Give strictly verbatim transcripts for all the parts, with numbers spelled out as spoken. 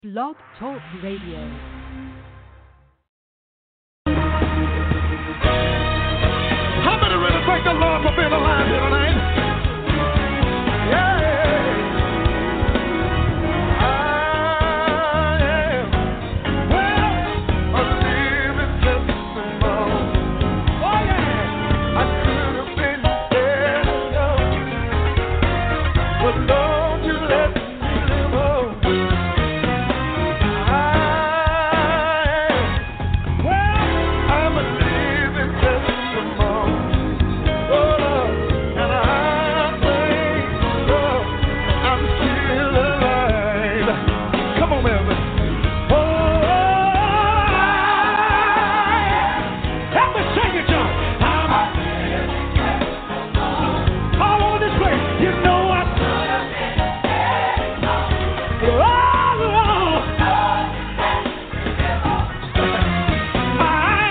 Blog Talk Radio. How many really thank the Lord for being alive here tonight? Yeah. I am, well, a living testimony. Oh, yeah. I could have been dead and gone, but Lord, you let me live on. I am, well, I'm a living testimony. Oh, Lord, and I thank Lord, I'm still alive. Come on, Melvin. Oh, help me sing it, John. I'm all over this place. You know I'm. Oh, Lord. I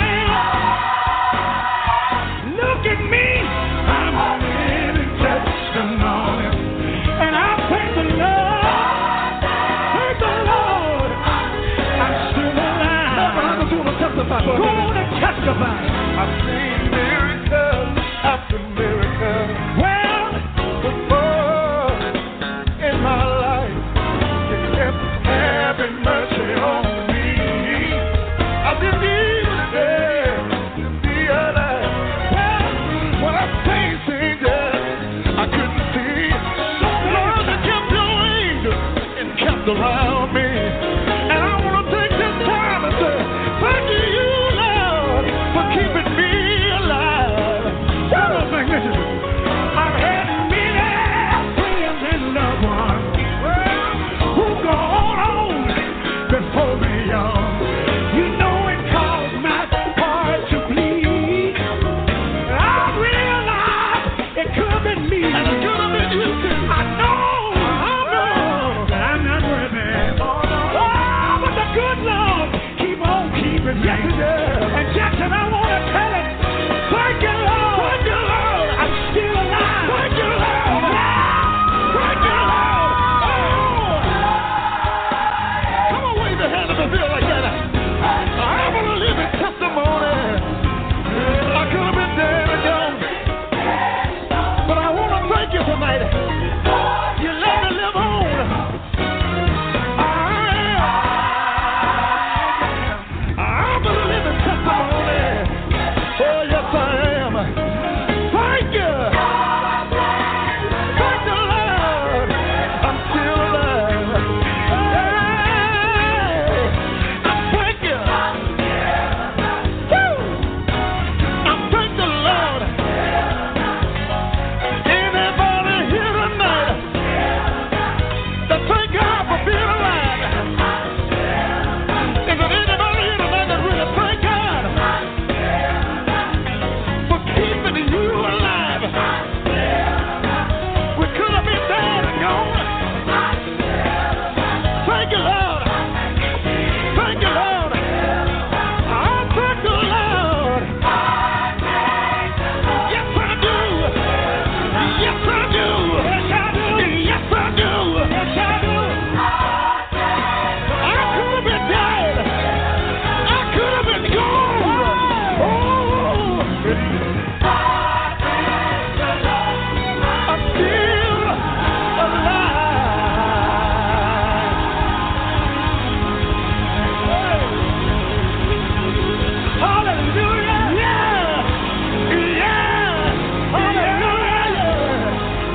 look at me. I'm a living testimony. And I thank the Lord. Thank the Lord. I'm still alive. I'm going to testify. Going to testify. I've seen miracles after miracles. Well, before in my life, you kept having mercy on me. I didn't even dare to be alive. Well, when I faced things I couldn't see, Lord, you kept your angels and kept around me. And I want to take this time and say, thank you, Lord, for keeping me alive. Well, let's sing this. I've had many friends and loved ones who gone on before me, y'all. You know it caused my heart to bleed. I realized it could have been me. And it could have been you too. I know, I know that I'm not worthy. Oh, but the good Lord keep on keeping me. Yes, he does. And Jackson, I want to tell him, thank you, Lord. Thank you, Lord. I'm still alive. Thank you, Lord. Thank you, Lord. Oh. Come on, wave your hand if you feel like that. I'm a living testimony. I could have been dead and gone, but I want to thank you tonight. You let me live on. I am. I'm a living testimony. Oh, yes, I am. Thank you. Thank the Lord. I'm still alive. Hey, I thank you. Woo. I thank the Lord. Anybody here tonight that thank God for being alive? Is there anybody here tonight that really thank God for keeping you alive? We could have been dead and gone. Thank you, Lord. Thank you, Lord. I thank the Lord. Yes, I do. Yes, I do. Yes, I do. Yes, I do. Yes, I do. I could have been dead. I could have been gone. Oh, I'm still alive. Hallelujah. Yeah. Yeah. Hallelujah.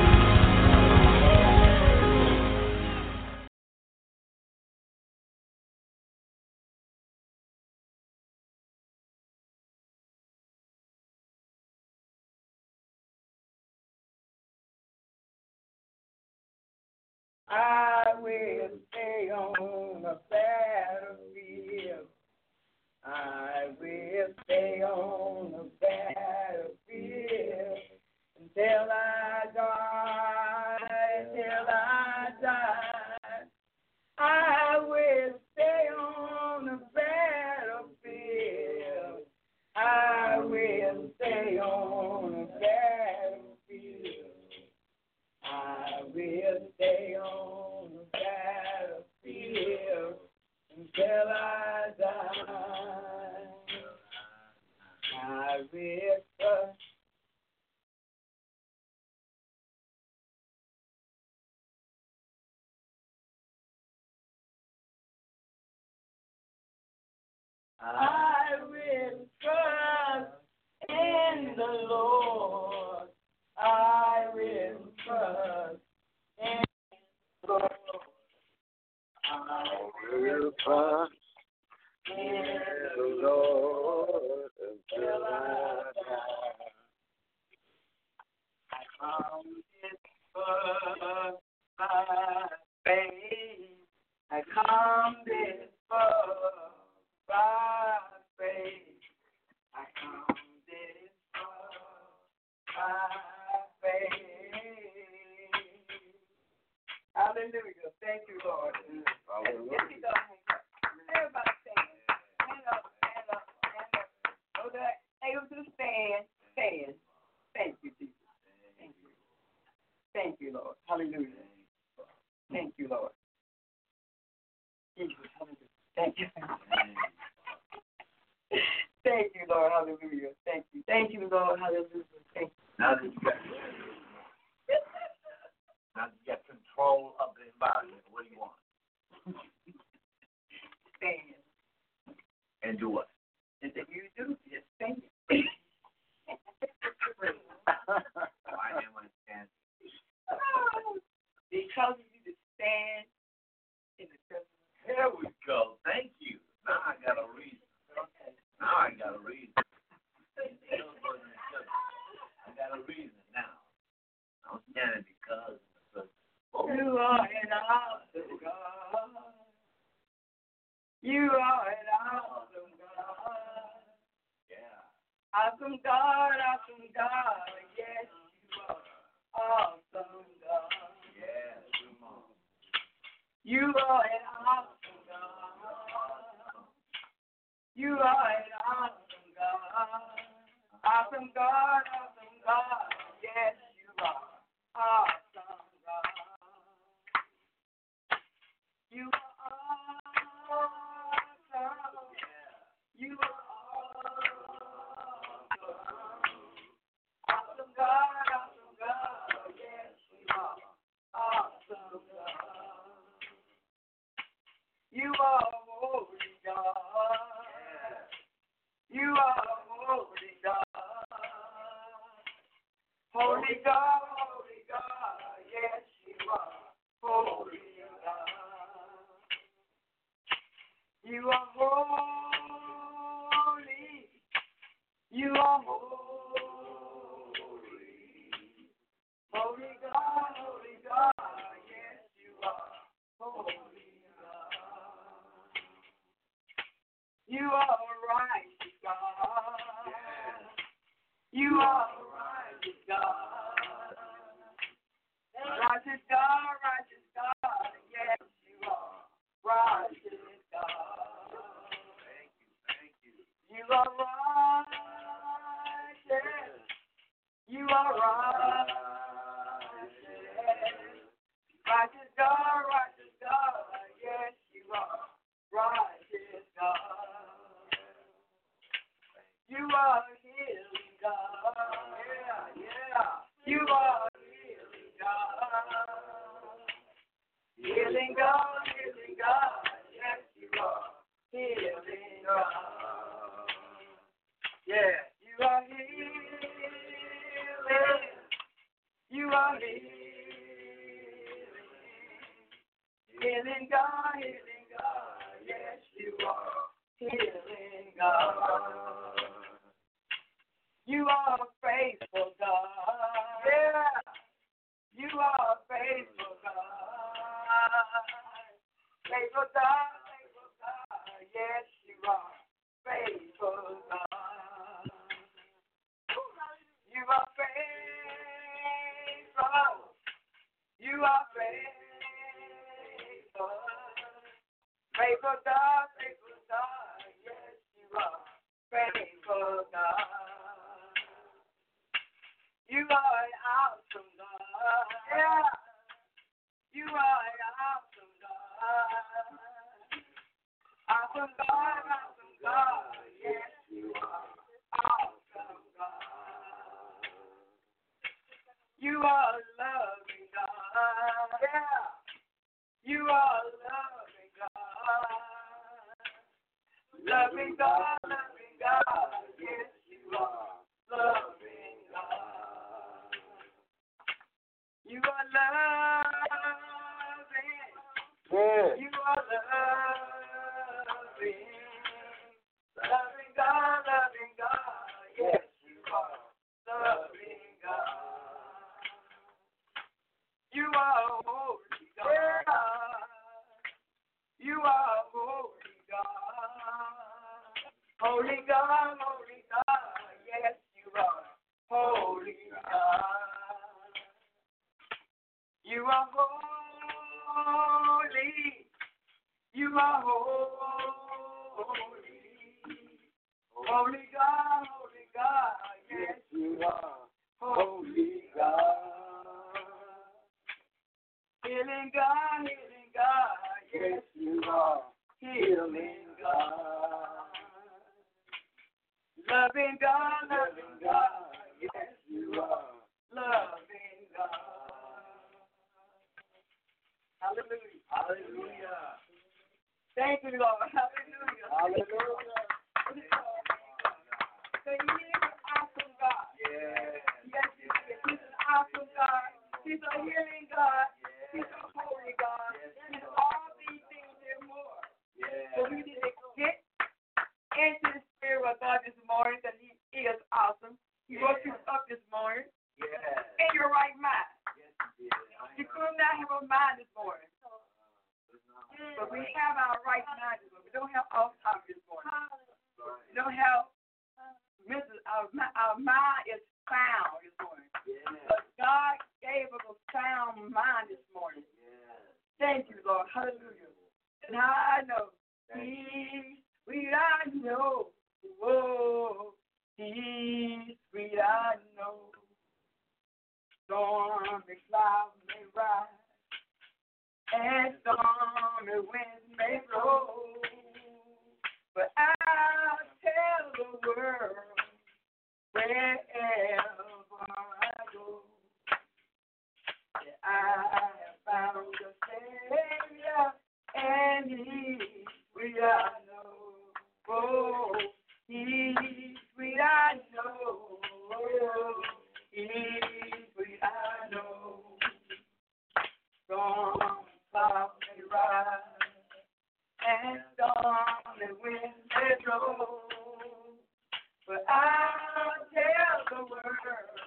I will stay on the battlefield. I will stay on the battlefield until I die, till I die. I will stay on the battlefield. I will stay on the battlefield. I will stay on the battlefield. till I die. I will trust. I will trust in the Lord. I will trust in the Lord. I will trust in the Lord until I die. I come this far by faith. I come this far by faith. I come this far by faith. Hallelujah. Thank you, Lord. Hallelujah. Everybody stand. Stand up, stand up, stand up. Those that are able to stand, stand. Thank you, Jesus. Thank you. Thank you, Lord. Hallelujah. Thank you, Lord. Jesus, hallelujah. Thank you. Thank you, Lord. Hallelujah. Thank you. Thank you, Lord. Hallelujah. Thank you. Now that you got, now that you got control of the environment, what do you want? Stand. And do what? And then you do, just stand. Why am I standing? Because you need to stand in the presence. There we go. Thank you. Now I got a reason. Okay. Now I got a reason. I got a reason now. I'm standing because of the oh. You are an awesome God. You are an awesome God. Yeah. Awesome God, awesome God. Yes, you are. Awesome God. Yeah, come on. You are an awesome God. You are an awesome God. Awesome God, awesome God. Yes, you are. Awesome God. You are awesome. You are awesome. Awesome God, awesome God. Yes, you are. Awesome God. You are holy God. You are holy God. Holy God, holy God. Yes, you are. Holy God. You are holy. You are holy. Holy God, holy God. Yes, you are. Holy God. You are righteous God. You are righteous God. Righteous God, righteous God. Yes, you are. Righteous God. Thank you, thank you. You are righteous. You are righteous. Righteous God, righteous God. Yes, you are. Righteous God. You are healing God. Yeah, yeah. You are healing God. Healing God, healing God. Yes, you are. Healing God. Yeah, you are healing. You are healing. Healing God, healing God. Yes, you are. Healing God. You are faithful God. Yeah. You are faithful God. Faithful God, faithful God. Yes, you are. Faithful God. You are faithful. You are faithful. Faithful God, faithful God. Yes, you are. Faithful God. You are an awesome God. Yeah. You are an awesome God. awesome God, awesome God. Yes, you are. Awesome God. You are loving God. Yeah. You are loving God. Loving God, loving God. Yes, you are. Loving God. You are loving. Yeah. You are loving. Loving God, loving God. Yes, you are. Loving God. You are holy God. You are holy God. Holy God, holy God. Yes, you are. Holy God. You are holy. You are holy. Holy God, holy God. Yes, You are holy God. Healing God, healing God. Yes, you are healing God. Loving God, loving God. Yes, you are loving God. Hallelujah. Hallelujah. Thank you, Lord. Hallelujah. Hallelujah. So he is an awesome God. Yeah. Yes, he is. He's an awesome God. He's a healing God. He's a holy God. He's all these things and more. So we need to get into the spirit of God this morning that he is awesome. He woke you up this morning in your right mind. You could not have a mind this morning. But we have our right mind this morning. We don't have off top this morning. We don't have our, our mind is sound this morning. But God gave us a sound mind this morning. Thank you, Lord. Hallelujah. And I know He's sweet, I know. Whoa, He's sweet, I know. Stormy clouds may rise, and stormy winds may blow. But I'll tell the world wherever I go that I have found a Savior, and He's sweet, I know. Oh, He's sweet, I know. Oh, He's sweet, I know. Storm clouds may rise, and stormy winds may blow. But I'll tell the world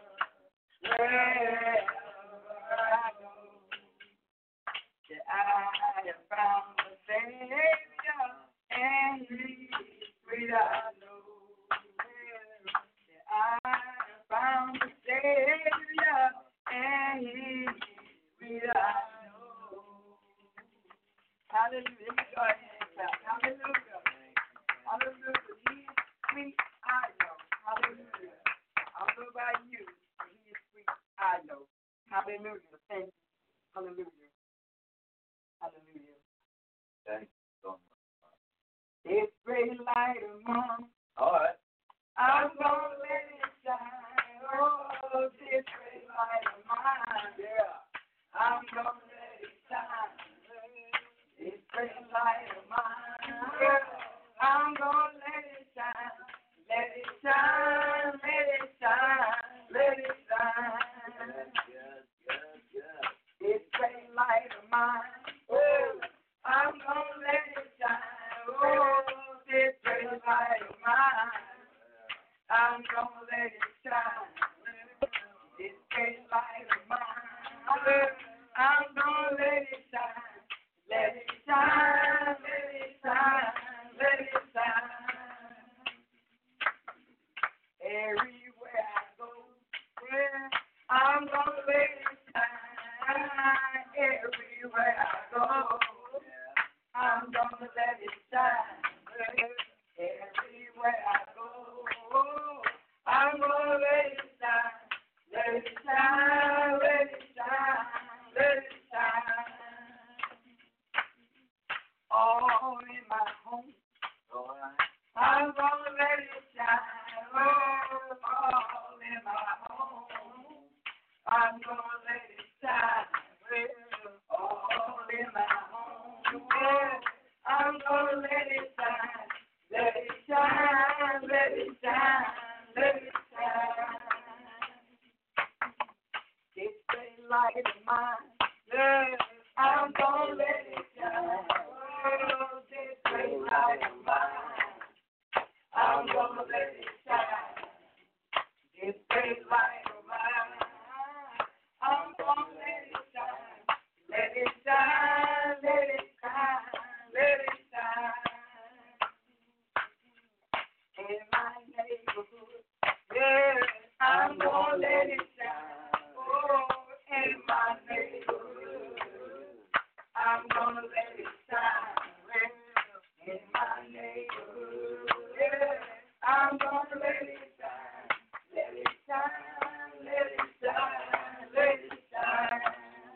wherever I go that I have found a Savior, and He's sweet, I know. That I have found a Savior, and He's sweet, I know. Hallelujah. Hallelujah. Hallelujah. He's sweet, I know. Hallelujah. I don't know about you, but He is sweet, I know. Hallelujah. Thank you. Hallelujah. Hallelujah. Thank you so much. It's great light among. All right. I'm gonna let it shine. Oh, this great light of mine. Yeah. I'm gonna let it shine. This great light of mine. I'm gonna let it shine. Let it shine. Let it shine. Let it shine. Yes, yes, yes. This great light of mine. Oh, I'm gonna let it shine. Oh, this great light of mine. I'm gonna let it shine. This great light of mine. I'm gonna let it shine. Let it shine. Let it shine. Let it shine. Everywhere I go, where I'm gonna let it shine. Everywhere I go, I'm gonna let it shine. Everywhere I go, I'm gonna let it shine. Let it shine, let it shine. I'm gonna let it shine. Oh, all in my home. I'm gonna let it shine. Well, all in my home. Yeah. I'm gonna let it shine. Let it shine. Let it shine. Let it shine. This great light of mine. Yeah. I'm gonna let it shine. Oh, this great light of mine. I'm gonna let it shine. This great light of mine. I'm gonna let it shine. Let it shine. Let it shine. Let it shine. In my neighborhood. Yeah. I'm gonna let it shine. Oh, in my neighborhood. I'm gonna let it shine. Well, in my neighborhood. Yeah. I'm gonna let it shine. Let it shine. Let it shine. Let it shine.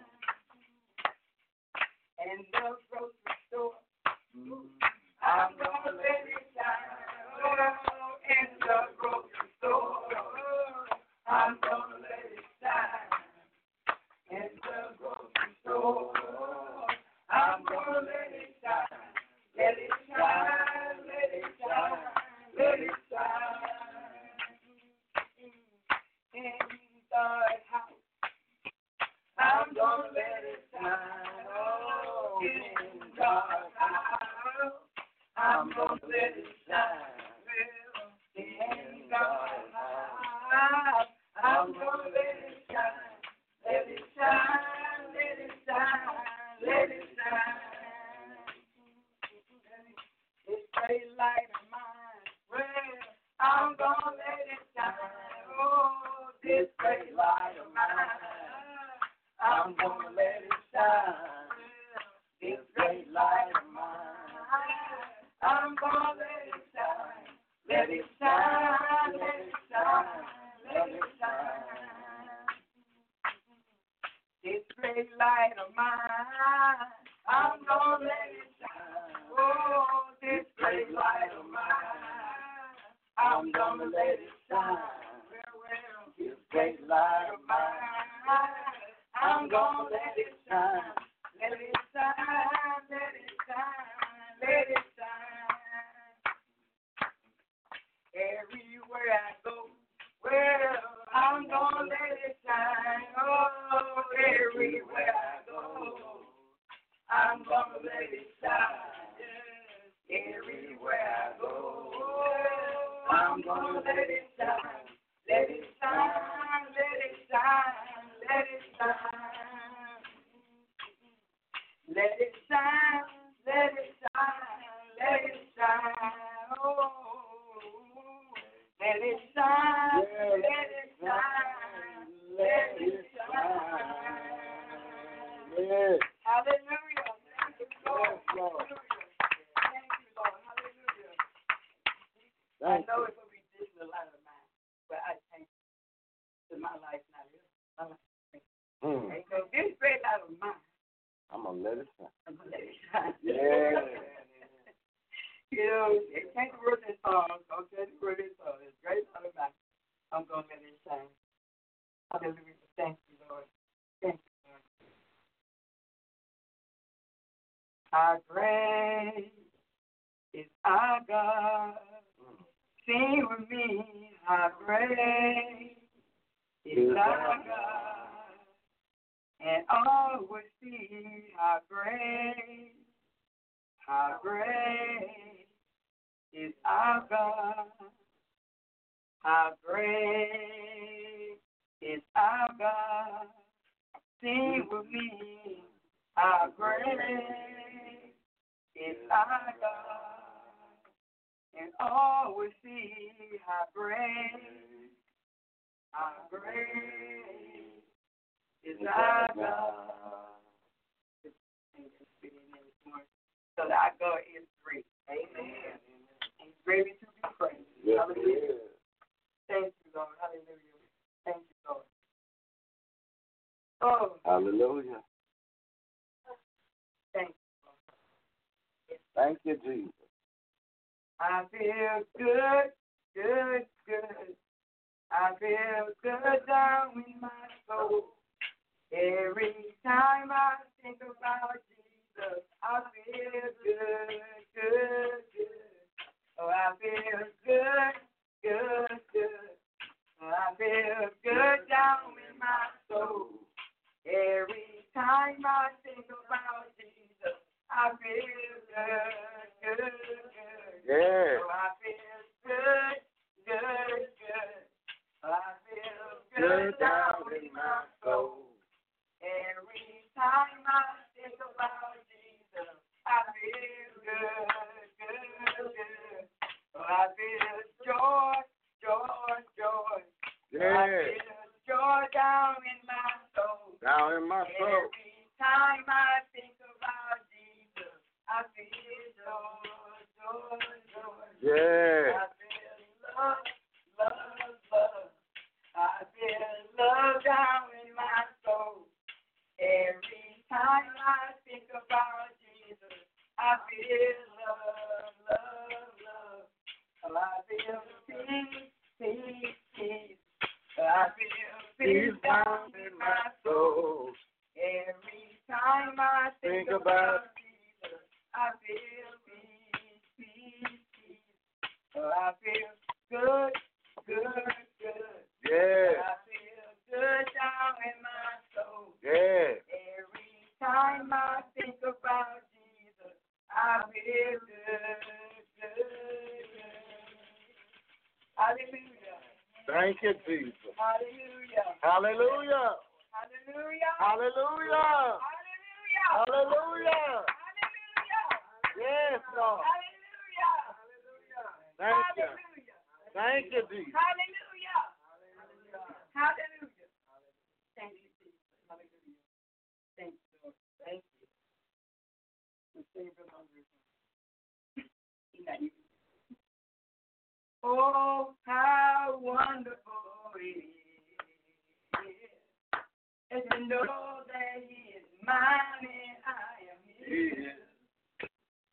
In the grocery store. I'm gonna let it shine. Oh, in the grocery store. I'm gonna let it shine. In the grocery store. I'm gonna let it shine. Let it shine. Let it shine. Let it shine. In the house. I'm gonna let it shine. Oh, in the house. I'm gonna let it shine. In the house. I'm gonna let it shine. Let it shine. Let it shine. Let it shine. This great light of mine. Well, I'm gonna let it shine. Oh, this great light of mine. I'm gonna let it shine. This great light of mine. I'm gonna let it shine. Let it shine. Let it shine. Let it shine. This great light of mine. I'm gonna let it shine. Oh, this great light of mine. I'm gonna let it shine. Well, well, this great light of mine. I'm gonna let it shine. Let it shine. Let it shine. Let it shine. Everywhere I go, well, I'm gonna let it shine. Oh, everywhere I go, I'm gonna let it shine. Everywhere I go, I'm gonna let it shine. Let it shine. Let it shine. Let it shine. Let it shine. Let it shine. Let it shine. Oh. Let it shine, let it shine, let it shine. Yes. Hallelujah. Thank you, Lord. Yes, Lord. Hallelujah. Thank you, Lord. Hallelujah. I Thank know you. it will be different a lot of mine, but I thank you that my life not here. My life. Mm. And so this great out of mine, I'm gonna let it shine. I'm gonna let it shine. Yeah. You know, it can't word this song. Don't tell the word this song. It's great out of mine. I'm gonna let it shine. Hallelujah. Thank you, Lord. Thank you, Lord. How great is our God. Sing with me. How great is our God. And all will see how great, how great is our God. How great is our God. Sing with me. How great is our God. And all will see how great, how great is our God. So our God is great. Amen. He's great to be praised. Yes, Hallelujah. yes. Thank you, Lord. Hallelujah. Thank you, Lord. Oh, Hallelujah. thank you, Lord. Thank you, Jesus. I feel good, good, good. I feel good down in my soul. Every time I think about Jesus, I feel good, good, good. Oh, I feel good, good, good. Oh, I feel good down in my soul. Every time I think about Jesus, I feel good, good, good. Yeah. Oh, I feel good, good, good. Oh, I feel good down in my soul. Every time I think about Jesus, I feel good, good, good. Oh, I feel joy, joy, joy. Yeah. I feel joy down in my soul. Down in my soul. Every time I think about Jesus, I feel joy, joy, joy. Yeah. I feel love, love, love. I feel love down in my soul. Every time I think about Jesus, I feel love, love, love. Oh, I feel peace, peace, peace. I feel peace down in my soul. Every time I think about Jesus, I feel peace, peace, peace. Oh, I feel good, good, good. Yeah. I feel good down in my soul. Yeah. Every time I think about Jesus, I feel good, good, good. Hallelujah. Thank you, Jesus. Hallelujah. Hallelujah. Hallelujah. Hallelujah. Hallelujah. Hallelujah. Hallelujah. Yes, Lord. Hallelujah. Thank you. Hallelujah. Thank you, Jesus. Hallelujah. Hallelujah. Thank you, Jesus. Hallelujah. Thank you, Lord. Thank you. The Savior of our Oh, how wonderful it is. And to know that He is mine and I am His.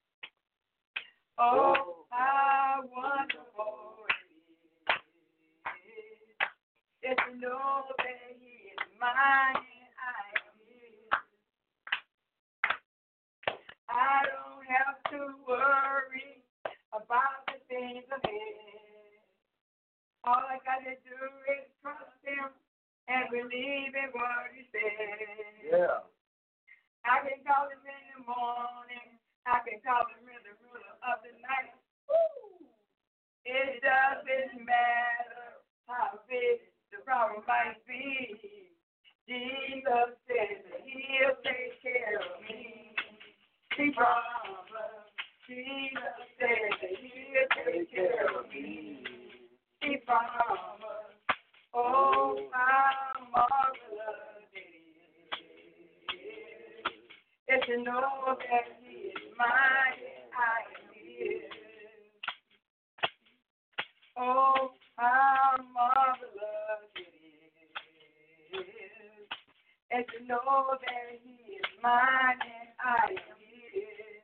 Oh, how wonderful it is. And to know that He is mine and I am His. I don't have to worry about the things ahead. All I got to do is trust Him and believe in what He said. Yeah. I can call Him in the morning. I can call Him in the middle of the night. Woo! It doesn't matter how big the problem might be. Jesus said that He'll take care of me. He promised. Jesus said that He'll take care of me. He promised. Oh, how marvelous it is. If you know that He is mine and I am His. Oh, how marvelous it is. If you know that He is mine and I am His.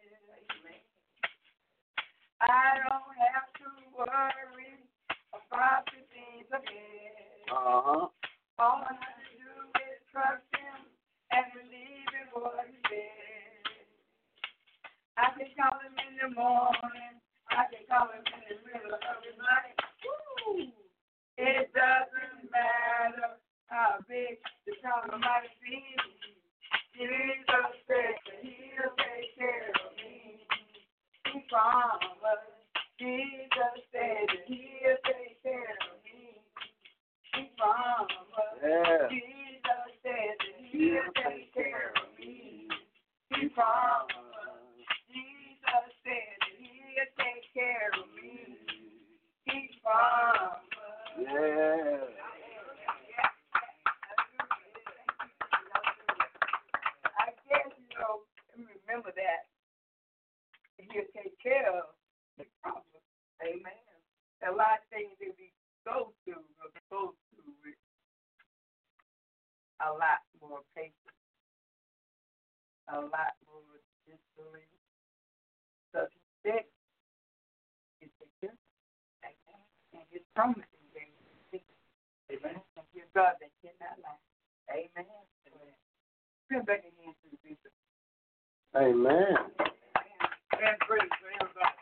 I don't have to worry about the things ahead. Uh-huh. All I have to do is trust Him and believe in what He said. I can call Him in the morning. I can call Him in the middle of the night. Woo! It doesn't matter how big the problem might be. Jesus said that He'll take care of me. He promised. Jesus said that He'll take care of me. He promised. Yeah. Jesus said that He'll take care of me. He promised. Jesus said that He'll take care of me. He promised. Yeah. I guess, you know, remember that. He'll take care of the problem. Amen. A lot of things that we go through, or go through with a lot more patience, a lot more disbelief. Because He said He'll promising things. Amen. And give God that cannot lie. Amen. Amen. Turn back your hands to the bishop. Amen. And praise for everybody.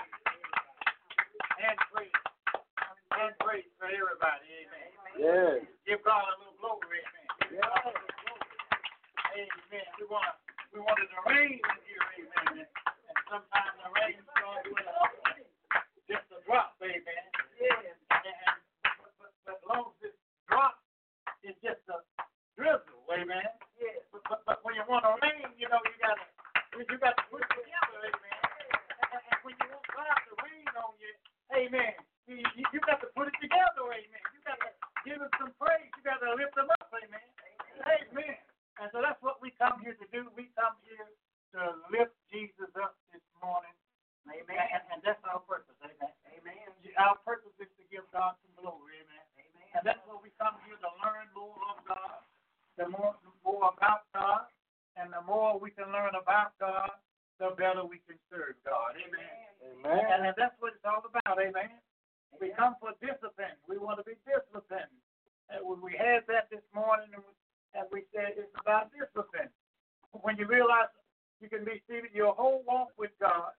And praise for everybody. And praise. And praise for everybody. Amen. Yes. Give God a little glory. Amen. Yes. Amen. We want we wanted to rain in here. Amen. And sometimes the rain starts with just a drop. Amen. Yes. And, but, but, but as long as this drop is just a drizzle. Amen. Yes. But, but, but when you want to rain, you know, you got to you got to put it together. Amen. And, and when you want God to rain on you, amen, you, you, you got to put it together. Amen. You got to give him some praise. You got to lift him up. Amen. Amen. And so that's what we come here to do. We come here to lift Jesus up this morning. Amen. And, and that's our purpose. Amen. Amen. Our purpose is to give God some glory. Amen. Amen. And that's what we come here to learn more of God, the more, more about God. And the more we can learn about God, the better we can serve God. Amen. Amen. And, and that's what it's all about. Amen. We come for discipline. We want to be disciplined. And when we had that this morning, and we, and we said it's about discipline. When you realize you can be seated, your whole walk with God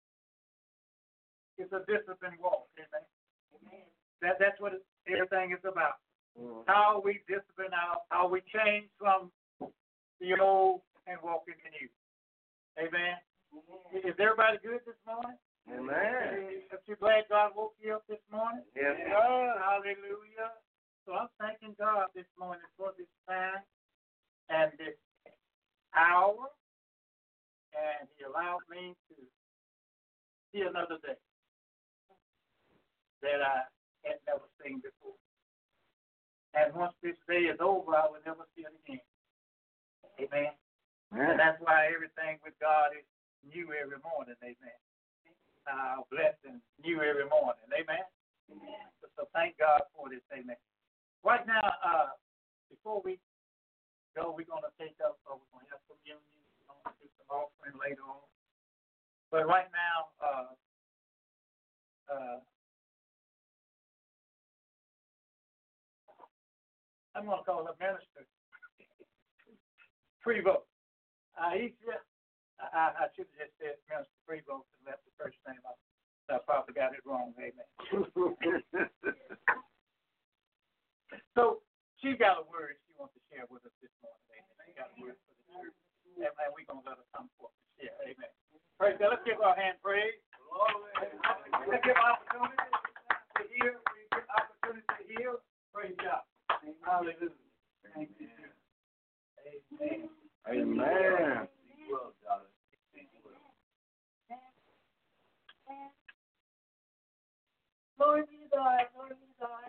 is a disciplined walk. Amen. Amen. That, that's what it, everything is about. Mm-hmm. How we discipline out, how we change from the old and walking in you. Amen. Mm-hmm. Is everybody good this morning? Amen. Are you glad God woke you up this morning? Yes, sir. Hallelujah. So I'm thanking God this morning for this time and this hour, and He allowed me to see another day that I had never seen before. And once this day is over, I will never see it again. Amen. And that's why everything with God is new every morning. Amen. Uh, blessing new every morning. Amen. Amen. So, so thank God for this. Amen. Right now, uh, before we go, we're going to take up, uh, we're going to have communion. We're going to do some offering later on. But right now, uh, uh, I'm going to call her Minister Prevost. Uh, he just, I, I should have just said Minister Prevost and left the first name out. I probably got it wrong. Amen. So she got a word she wants to share with us this morning. Amen. She got a word for the church. And, and we're going to let her come forth and share. Amen. Praise God. Let's give our hand praise. Let's give opportunity to hear. We give opportunity to hear. Praise God. Hallelujah. Thank you. Amen. Amen. Lord be God, Lord be God.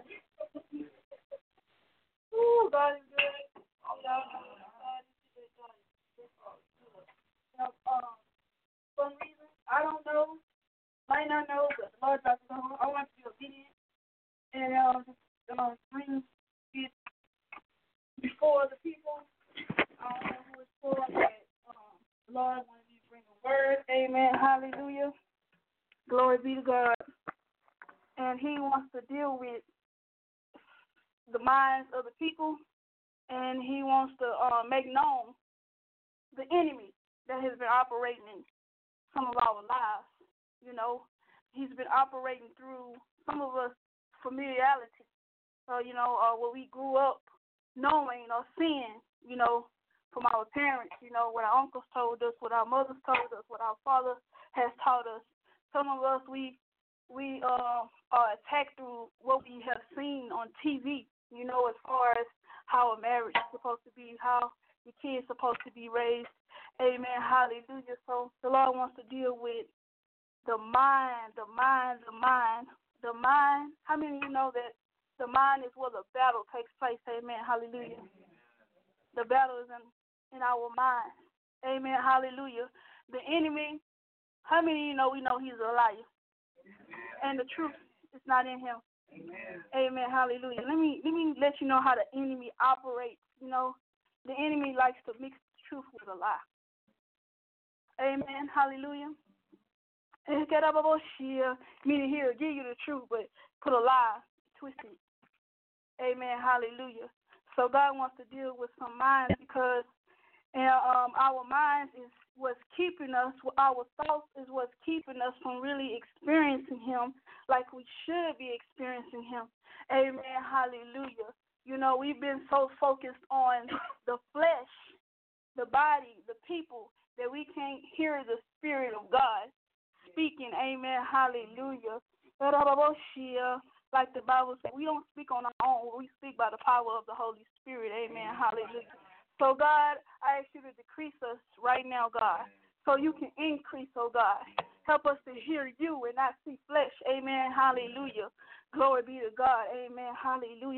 Ooh, God is good. God is good. God is good. God is good. Now, um, for some reason, I don't know, might not know, but the Lord dropped it on. I want to be obedient and um, um, bring it before the people. I don't know who it's for, but um, the Lord wanted me to bring a word. Amen. Hallelujah. Glory be to God. And He wants to deal with the minds of the people, and He wants to uh, make known the enemy that has been operating in some of our lives. You know, he's been operating through some of us familiarity. Uh, you know, uh, what we grew up knowing or seeing, you know, from our parents, you know, what our uncles told us, what our mothers told us, what our father has taught us. Some of us, we we uh, are attacked through what we have seen on T V, you know, as far as how a marriage is supposed to be, how the kids supposed to be raised. Amen. Hallelujah. So the Lord wants to deal with the mind, the mind, the mind, the mind. How many of you know that the mind is where the battle takes place? Amen. Hallelujah. The battle is in, in our mind. Amen. Hallelujah. The enemy, how many of you know we know he's a liar? And the truth is not in him. Amen. Amen. Hallelujah. Let me let me let you know how the enemy operates. You know, the enemy likes to mix the truth with a lie. Amen. Hallelujah. Meaning he'll give you the truth, but put a lie twisted. Amen. Hallelujah. So God wants to deal with some minds because and, um, our minds is what's keeping us, our thoughts is what's keeping us from really experiencing Him like we should be experiencing Him. Amen. Hallelujah. You know, we've been so focused on the flesh, the body, the people, that we can't hear the Spirit of God speaking. Amen. Hallelujah. Like the Bible says, we don't speak on our own. We speak by the power of the Holy Spirit. Amen. Hallelujah. So, God, I ask you to decrease us right now, God, so you can increase, oh God. Help us to hear you and not see flesh. Amen. Hallelujah. Glory be to God. Amen. Hallelujah.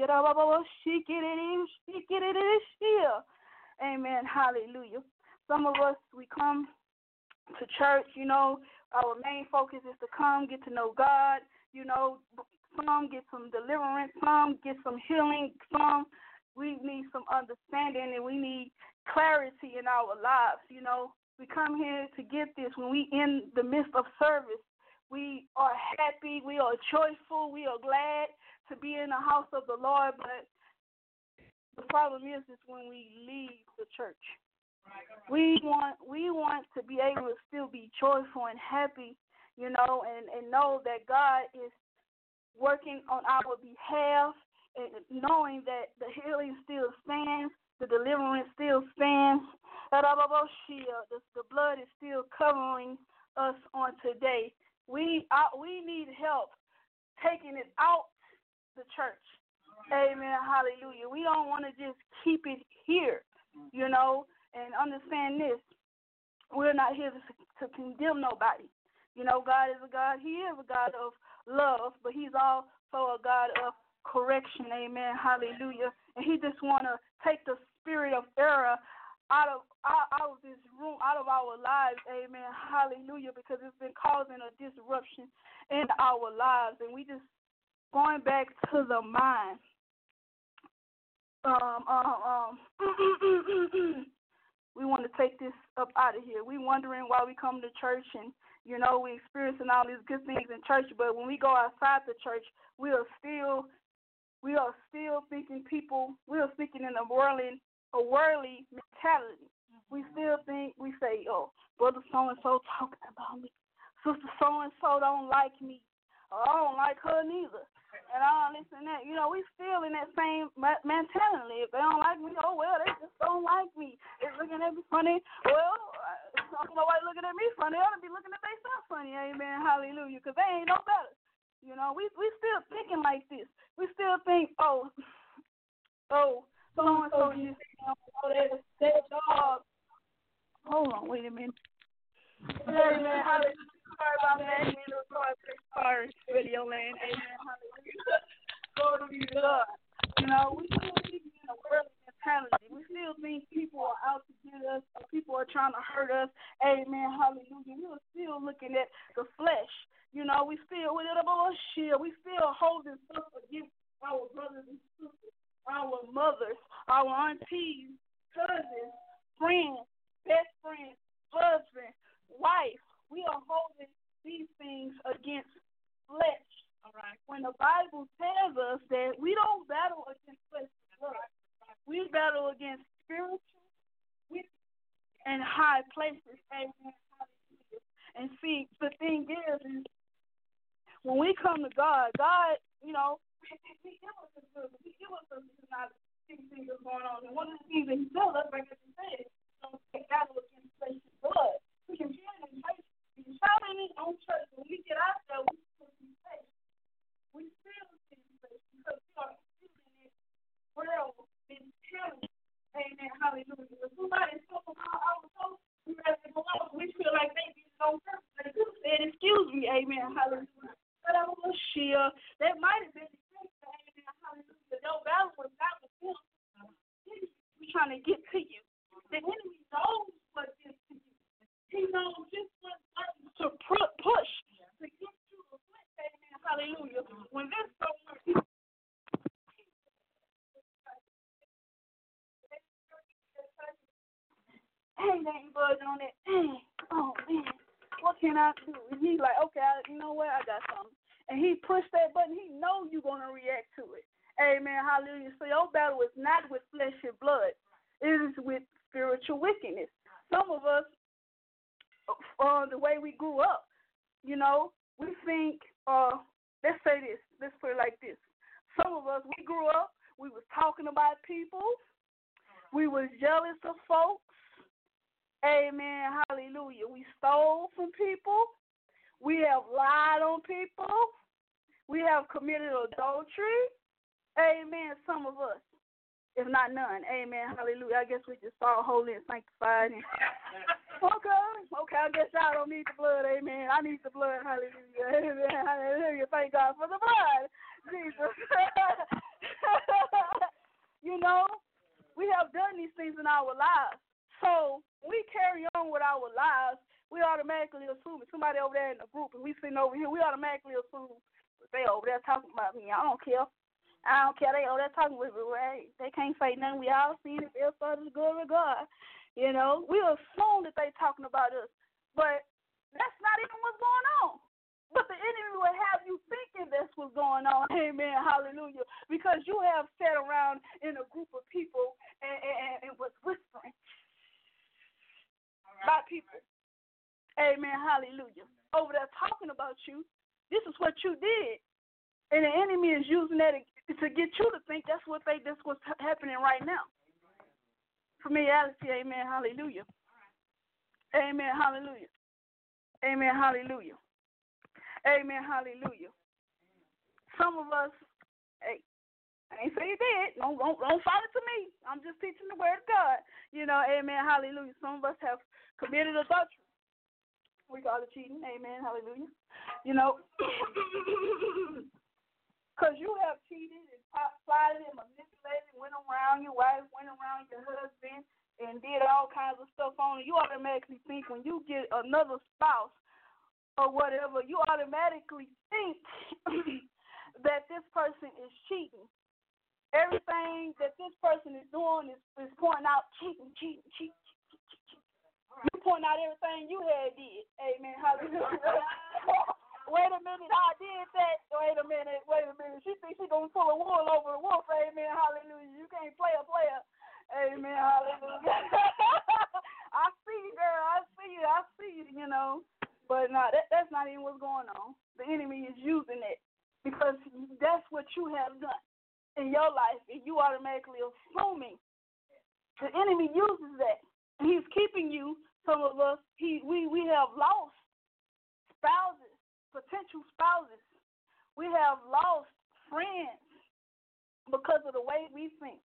Amen. Hallelujah. Some of us, we come to church, you know, our main focus is to come, get to know God, you know, some get some deliverance, some get some healing, some we need some understanding and we need clarity in our lives, you know. We come here to get this. When we in the midst of service, we are happy, we are joyful, we are glad to be in the house of the Lord, but the problem is is when we leave the church. We want we want to be able to still be joyful and happy, you know, and, and know that God is working on our behalf, and knowing that the healing still stands, the deliverance still stands, the, the blood is still covering us on today. We uh, we need help taking it out the church. Amen. Hallelujah. We don't want to just keep it here, you know, and understand this. We're not here to, to condemn nobody. You know, God is a God. He is a God of love, but He's also a God of correction. Amen. Hallelujah. And He just want to take the spirit of error out of out, out of this room, out of our lives. Amen. Hallelujah. Because it's been causing a disruption in our lives, and we just going back to the mind. Um, um, um. We want to take this up out of here. We wondering why we come to church and, you know, we experiencing all these good things in church, but when we go outside the church, we are still, we are still thinking people, we are speaking in a worldly, a worldly mentality. We still think, we say, oh, brother so-and-so talking about me. Sister so-and-so don't like me. Or I don't like her neither. And all this and that. You know, we still in that same mentality. If they don't like me, oh, well, they just don't like me. They're looking at me funny. Well, I don't know why they're looking at me funny. They ought to be looking at themselves funny. Amen. Hallelujah. Because they ain't no better. You know, we we still thinking like this. We still think, oh, oh, so-and-so just, you know, oh, that, that dog. Hold on, wait a minute. Amen. Hallelujah. Sorry about that. Sorry, Radio Land. Amen. Hallelujah. Glory be to God. You know, we still think in a worldly mentality. We still think people are out to get us, or people are trying to hurt us. Amen. Hallelujah. We are still looking at the flesh. You know, we still with it about shield. We still holding stuff against our brothers and sisters, our mothers, our aunties, cousins, friends, best friends, husband, wife. We are holding these things against flesh. All right. When the Bible tells us that we don't battle against flesh and blood, we battle against spiritual and high places. Amen. And see, the thing is, is when we come to God, God, you know, He gives us His good. He gives us His knowledge. Things that's going on. And one of the things that He tells us, like I just said, is don't battle against flesh and blood. We can feel it in church. Shouting it on church. When we get out there, we still be safe. We still be safe because we are still in this world mentality. Amen. Hallelujah. If somebody talk about our soul, we rather go out. We feel like they did it on purpose. They could have said, excuse me. Amen. Hallelujah. But I was sure that might have been the case. Amen. Hallelujah. No battle was not with him. He's trying to get to you. The enemy knows what gets to you. He knows just what buttons to push to get you to flip. Amen. Hallelujah. When this goes, hey, they ain't budging on it. Oh, man. What can I do? And he's like, okay, I, you know what? I got something. And and he pushed that button, he know you're going to react to it. Amen. Hallelujah. So your battle is not with flesh and blood. It is with spiritual wickedness. Some of us, uh, the way we grew up, you know, we think, uh, let's say this, let's put it like this. Some of us, we grew up, we was talking about people, we was jealous of folks. Amen. Hallelujah. We stole from people. We have lied on people. We have committed adultery. Amen. Some of us, if not none. Amen. Hallelujah. I guess we just all holy and sanctified. And okay. Okay. I guess y'all don't need the blood. Amen. I need the blood. Hallelujah. Amen. Hallelujah. Thank God for the blood. Jesus. You know, we have done these things in our lives. So we carry on with our lives. We automatically assume if somebody over there in the group and we sitting over here, we automatically assume they over there talking about me. I don't care. I don't care. They over there talking with me. Right? They can't say nothing. We all seen it. They'll start to glory of God. You know, we assume that they talking about us. But that's not even what's going on. But the enemy will have you thinking that's what's going on. Amen. Hallelujah. Because you have sat around in a group of people and, and, and was whispering about people. Amen. Hallelujah. Over there talking about you. This is what you did. And the enemy is using that to get you to think that's what they that's what's happening right now. Familiarity. Amen. Hallelujah. Amen. Hallelujah. Amen. Hallelujah. Amen. Hallelujah. Some of us, hey, I ain't say you did. Don't, don't, don't fall it to me. I'm just teaching the word of God. You know, amen. Hallelujah. Some of us have committed adultery. We call it cheating. Amen. Hallelujah. You know, because you have cheated and plotted and manipulated, went around your wife, went around your husband, and did all kinds of stuff on it. You automatically think when you get another spouse or whatever, you automatically think that this person is cheating. Everything that this person is doing is, is pointing out cheating, cheating, cheating. You point out everything you had did. Amen. Hallelujah. Wait a minute, I did that. Wait a minute, wait a minute. She thinks she's going to pull a wool over a wolf. Amen. Hallelujah. You can't play a player. Amen. Hallelujah. I see you, girl. I see you. I see you, you know. But no, that, that's not even what's going on. The enemy is using it because that's what you have done in your life, and you automatically assuming. The enemy uses that. And he's keeping you, some of us, he, we, we have lost spouses, potential spouses. We have lost friends because of the way we think.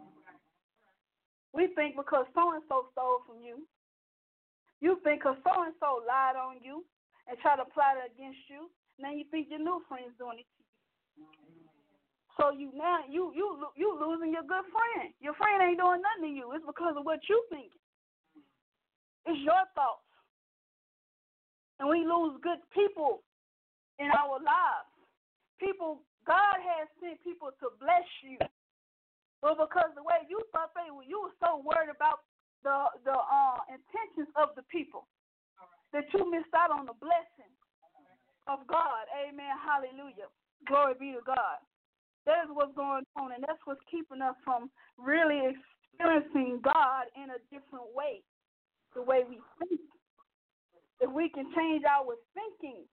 We think because so-and-so stole from you. You think because so-and-so lied on you and try to plot it against you. Now you think your new friend's doing it to you. So you now you you you losing your good friend. Your friend ain't doing nothing to you. It's because of what you think. It's your thoughts. And we lose good people in our lives. People, God has sent people to bless you. But because the way you thought they were, you were so worried about the the uh, intentions of the people that you missed out on the blessing of God. Amen. Hallelujah. Glory be to God. That is what's going on, and that's what's keeping us from really experiencing God in a different way. The way we think. If we can change our thinking,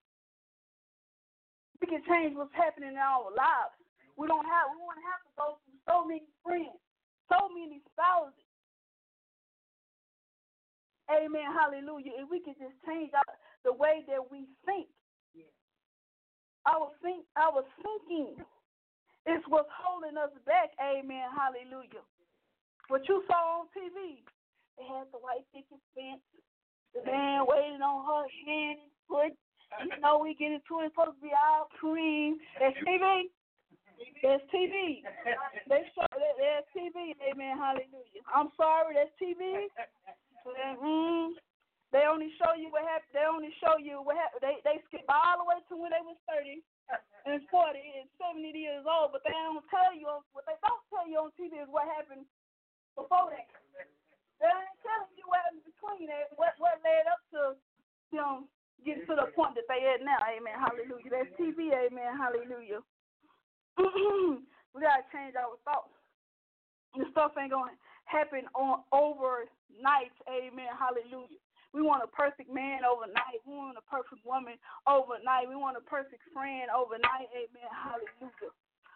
we can change what's happening in our lives. We don't have we won't have to go through so many friends, so many spouses. Amen. Hallelujah. If we can just change our, the way that we think. Our think our thinking is what's holding us back. Amen. Hallelujah. What you saw on T V. They had the white picket fence. The man waiting on her hand and foot. You know we get into it. It's supposed to be all cream. That's T V. That's T V. They show that. That's T V. Amen. Hallelujah. I'm sorry. That's T V. Mm-hmm. They only show you what happened. They only show you what happened. They they skip all the way to when they was thirty and forty and seventy years old. But they don't tell you what they don't tell you on T V is what happened before that. They ain't telling you what happened between that, what what led up to them get to the point that they at now. Amen. Hallelujah. That's T V. Amen. Hallelujah. We got to change our thoughts. This stuff ain't going to happen on overnight. Amen. Hallelujah. We want a perfect man overnight. We want a perfect woman overnight. We want a perfect friend overnight. Amen. Hallelujah.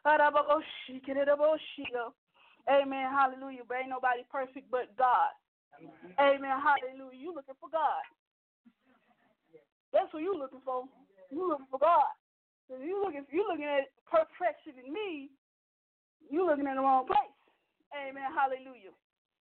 Amen. Hallelujah. But ain't nobody perfect but God. Amen. Hallelujah. You looking for God. That's what you looking for. You looking for God. If you looking, you looking at perfection in me, you looking in the wrong place. Amen. Hallelujah.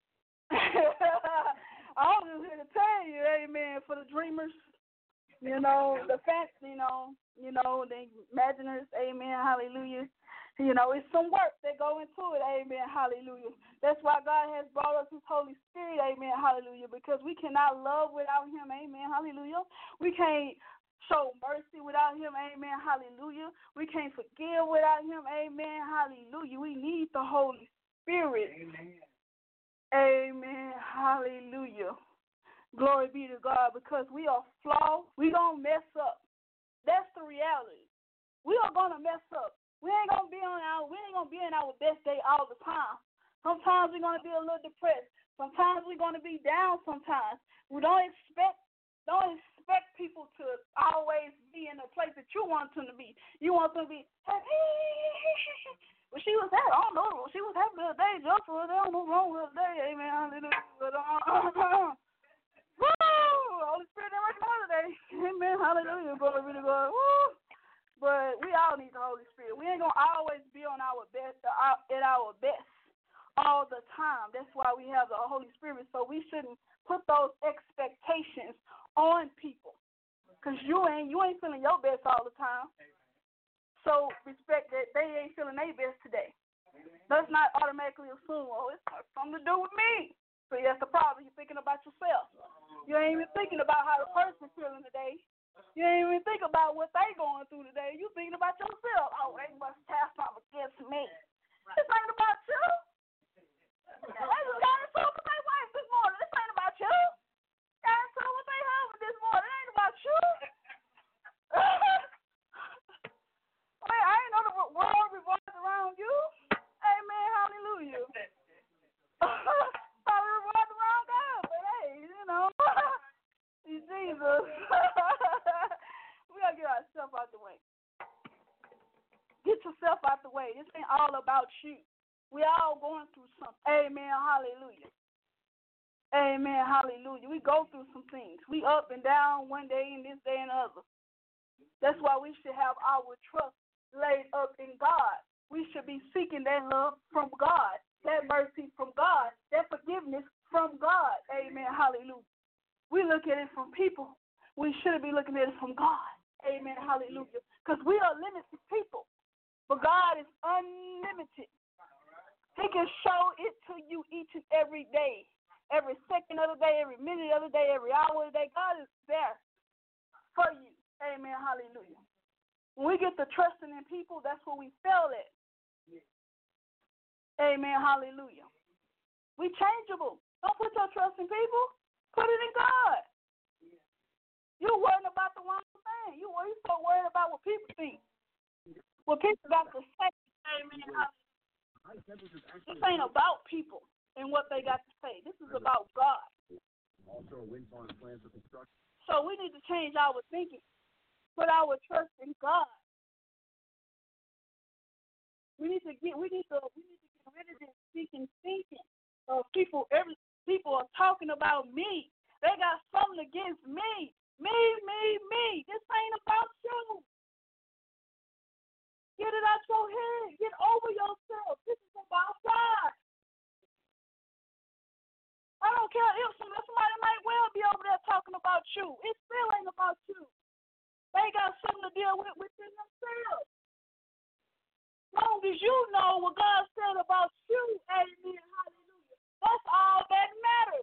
I was just here to tell you, amen, for the dreamers, you know, the facts, you know, you know, the imaginers, amen, hallelujah. You know, it's some work that go into it, amen, hallelujah. That's why God has brought us His Holy Spirit, amen, hallelujah, because we cannot love without Him, amen, hallelujah. We can't show mercy without Him, amen, hallelujah. We can't forgive without Him, amen, hallelujah. We need the Holy Spirit. Amen. Amen. Hallelujah. Glory be to God, because we are flawed. We gonna mess up. That's the reality. We are gonna mess up. We ain't gonna be on our we ain't gonna be in our best day all the time. Sometimes we're gonna be a little depressed. Sometimes we're gonna be down sometimes. We don't expect don't expect people to always be in the place that you want them to be. You want them to be well, she was having, I don't know, she was having a day, Joshua, there don't know wrong with her day, amen, hallelujah, but, uh, woo, Holy Spirit didn't work another day, amen, hallelujah, glory be to God, woo, but we all need the Holy Spirit. We ain't going to always be on our best, uh, at our best all the time. That's why we have the Holy Spirit, so we shouldn't put those expectations on people, because you ain't, you ain't feeling your best all the time. So respect that they ain't feeling their best today. Let's not automatically assume, oh, it's got something to do with me. So that's the problem. You're thinking about yourself. You ain't even thinking about how the person's feeling today. You ain't even think about what they going through today. You thinking about yourself. Oh, they must have something against me. This ain't about you. They just got into it with their wife this morning. This ain't about you. Got into it with their husband this morning. It ain't about you. I ain't know the world revolves around you. Amen. Hallelujah. I revolve around God, but hey, you know, Jesus. We gotta get ourselves out the way. Get yourself out the way. This ain't all about you. We all going through something. Amen. Hallelujah. Amen. Hallelujah. We go through some things. We up and down one day and this day and other. That's why we should have our trust laid up in God. We should be seeking that love from God, that mercy from God, that forgiveness from God. Amen. Hallelujah. We look at it from people. We should be looking at it from God. Amen. Hallelujah. Because we are limited people, but God is unlimited. He can show it to you each and every day, every second of the day, every minute of the day, every hour of the day. God is there for you. Amen. Hallelujah. When we get to trusting in people, that's where we fail at. Amen. Hallelujah. We changeable. Don't put your trust in people. Put it in God. You're worried about the wrong thing. You you so worried about what people think. What people got to say. Amen. This ain't about people and what they got to say. This is about God. So we need to change our thinking. Put our trust in God. We need to get. We need to. We need to get rid of this thinking, thinking. Uh, people, every people are talking about me. They got something against me. Me, me, me. This ain't about you. Get it out your head. Get over yourself. This is about God. I don't care if somebody might well be over there talking about you. It still ain't about you. They got something to deal with within themselves. As long as you know what God said about you, amen, hallelujah. That's all that matters.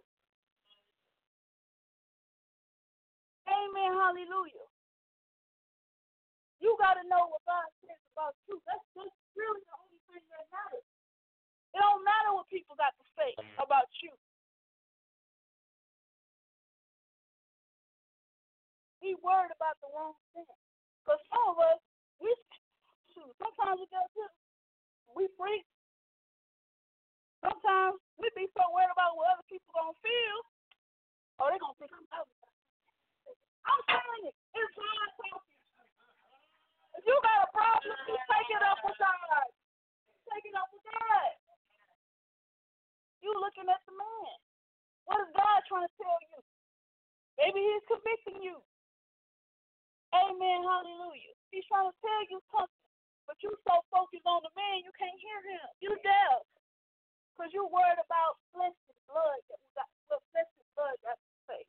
Amen, hallelujah. You got to know what God says about you. That's, that's really the only thing that matters. It don't matter what people got to say about you. we worried about the wrong thing. Because some of us, we, shoot, sometimes we get to, we freak. Sometimes we be so worried about what other people going to feel. Oh, they going to think I'm talking about it. I'm telling you, it's God talking. If you got a problem, you take it up with God. Take it up with God. You looking at the man. What is God trying to tell you? Maybe he's convicting you. Amen, hallelujah. He's trying to tell you something, but you so focused on the man, you can't hear him. You deaf. Because you're worried about flesh and blood that we got, what flesh and blood got to say.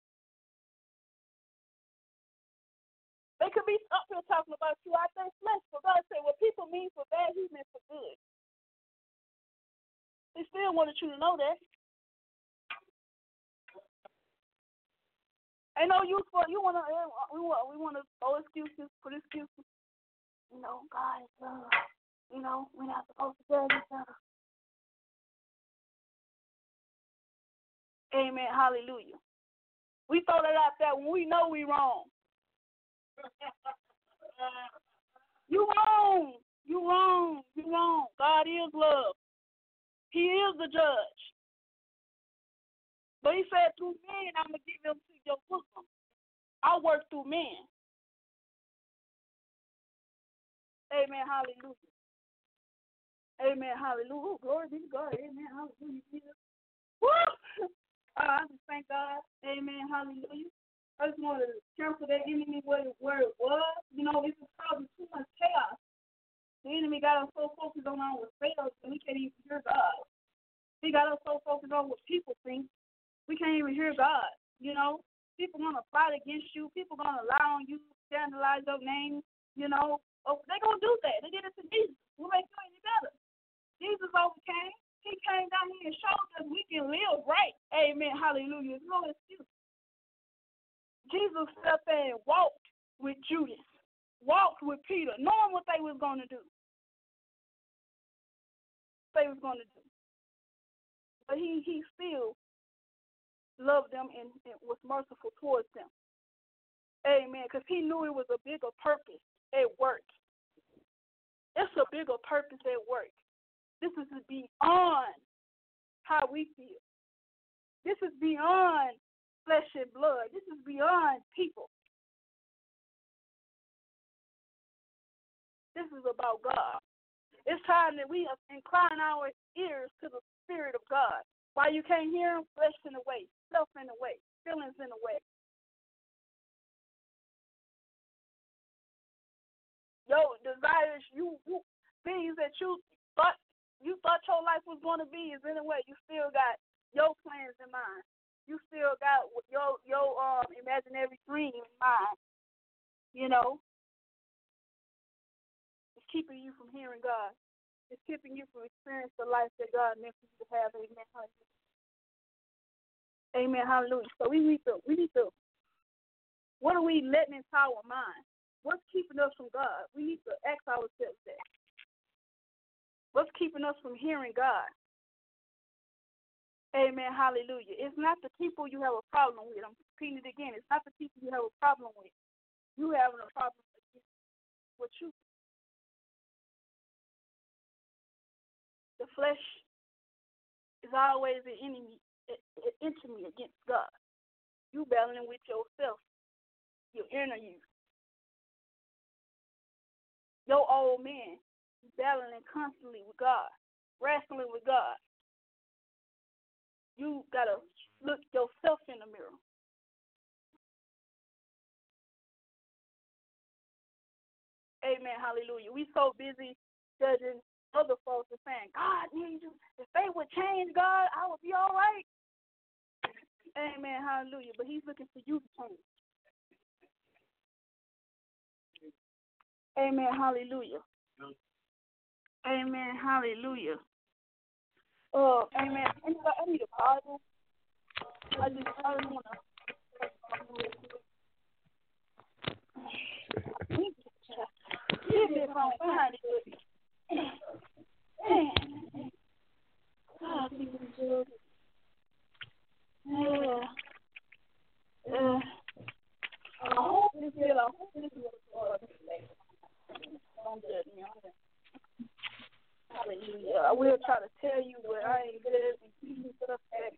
They could be up here talking about you out there flesh, but God said, what people mean for bad, he meant for good. They still wanted you to know that. Ain't no use for you wanna we want we wanna throw excuses, put excuses. You know, God is love. You know, we're not supposed to judge each other. Amen. Hallelujah. We throw that out there when we know we wrong. You wrong. You wrong. You wrong. God is love. He is the judge. But he said, through men, I'm going to give them to your bosom. I work through men. Amen. Hallelujah. Amen. Hallelujah. Glory be to God. Amen. Hallelujah. Jesus. Woo! Uh, I just thank God. Amen. Hallelujah. I just want to cancel that enemy where it, where it was. You know, this is causing too much chaos. The enemy got us so focused on our ourselves that we can't even hear God. He got us so focused on what people think, we can't even hear God. You know, people going to fight against you. People going to lie on you, scandalize your name. You know, oh, they're going to do that. They did it to Jesus. We'll make you any better. Jesus overcame. He came down here and showed us we can live right. Amen. Hallelujah. There's no excuse. Jesus stepped there and walked with Judas, walked with Peter, knowing what they was going to do. They was going to do. But he, he still loved them and, and was merciful towards them. Amen. Because he knew it was a bigger purpose at work. It's a bigger purpose at work. This is beyond how we feel. This is beyond flesh and blood. This is beyond people. This is about God. It's time that we incline our ears to the Spirit of God. Why you can't hear him? Flesh in the way, self in the way, feelings in the way. Your desires, you, you things that you thought you thought your life was going to be is in a way. You still got your plans in mind. You still got your your um imaginary dream in mind. You know, it's keeping you from hearing God. It's keeping you from experiencing the life that God meant for you to have. Amen. Hallelujah. Amen. Hallelujah. So we need to we need to. What are we letting into our mind? What's keeping us from God? We need to ask ourselves that. What's keeping us from hearing God? Amen. Hallelujah. It's not the people you have a problem with. I'm repeating it again. It's not the people you have a problem with. You having a problem with what you. The flesh is always an enemy, an enemy against God. You battling with yourself, your inner you. Your old man battling constantly with God, wrestling with God. You got to look yourself in the mirror. Amen. Hallelujah. We so busy judging other folks and saying, God needs you. If they would change, God, I would be all right. Amen. Hallelujah. But he's looking for you to change. Amen. Hallelujah. Amen. Hallelujah. Oh, amen. I need a Bible. I just, I just want to. Get this on behind it. Man. God, people good. Yeah. Uh, oh. Don't judge me on that. Hallelujah. I will try to tell you, but I ain't good at repeating stuff that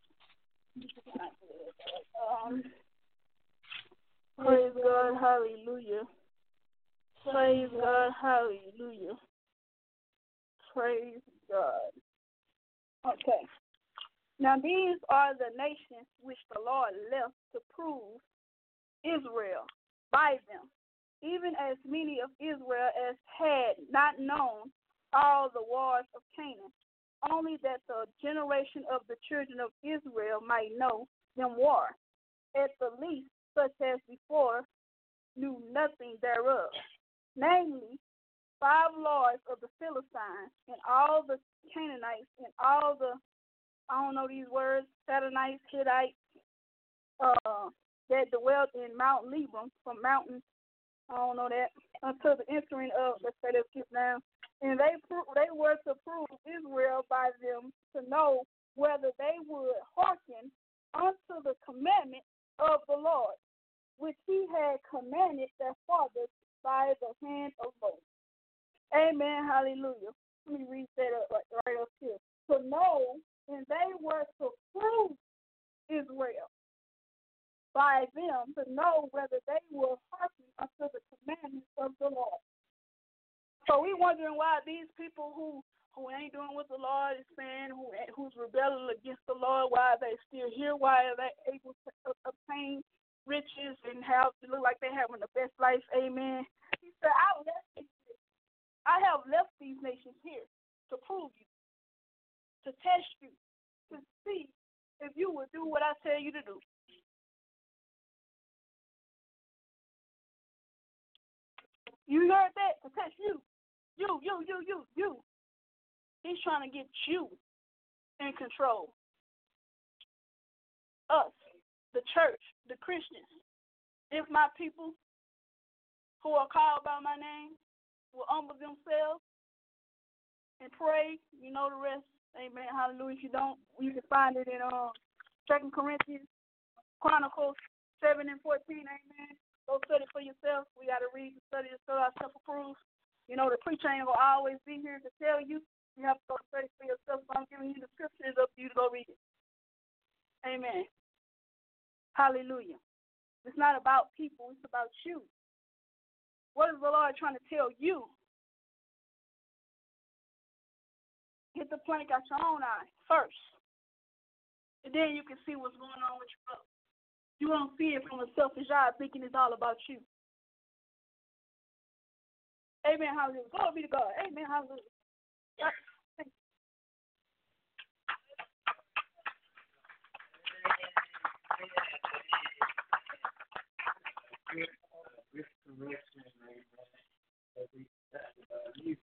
um, praise God, hallelujah. Praise God, hallelujah. Praise God. Okay. Now these are the nations which the Lord left to prove Israel by them, even as many of Israel as had not known all the wars of Canaan, only that the generation of the children of Israel might know them war, at the least such as before knew nothing thereof, namely five lords of the Philistines, and all the Canaanites, and all the, I don't know these words, Saturnites, Hittites, uh, that dwelt in Mount Lebanon, from mountains, I don't know that, until the entering of, let's say let's skip down, and they they were to prove Israel by them to know whether they would hearken unto the commandment of the Lord, which he had commanded their fathers by the hand of Moses. Amen, hallelujah. Let me read that up right, right up here. To know, and they were to prove Israel by them to know whether they will hearken unto the commandments of the Lord. So we wondering why these people who, who ain't doing what the Lord is saying, who who's rebelling against the Lord, why are they still here? Why are they able to obtain riches and have to look like they're having the best life? Amen. He said, I left these, I have left these nations here to prove you, to test you, to see if you will do what I tell you to do. You heard that? To test you. You, you, you, you, you. He's trying to get you in control. Us, the church, the Christians. If my people who are called by my name will humble themselves and pray, you know the rest. Amen. Hallelujah. If you don't, you can find it in uh, Second Corinthians, Chronicles seven and fourteen. Amen. Go study for yourself. We got to read and study to show ourselves approved. You know, the preacher ain't going to always be here to tell you. You have to go study for yourself. So I'm giving you the scriptures up to you to go read it. Amen. Hallelujah. It's not about people. It's about you. What is the Lord trying to tell you? Get the plank out your own eye first. And then you can see what's going on with your brother. You won't see it from a selfish eye thinking it's all about you. Amen, hallelujah. Glory be to God. Amen, hallelujah. Thank you.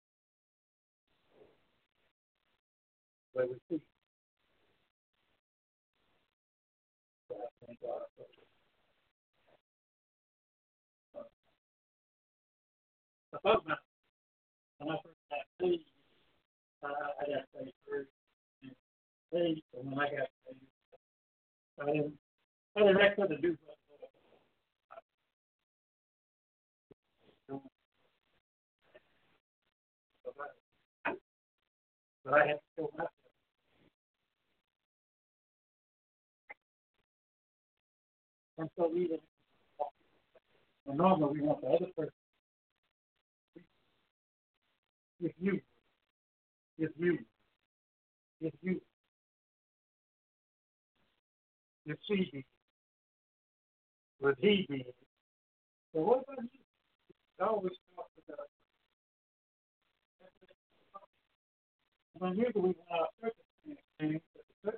Where we see. Thank God for I thought about when I first got saved, uh, I got saved first and saved, and when I got saved, I didn't, I didn't have to do something. But I had to show myself. And so we would, and normally we want the other person. It's you. It's you. It's you. It's she did. What he did. So what about you? It always talks about when usually we want our circumstances, but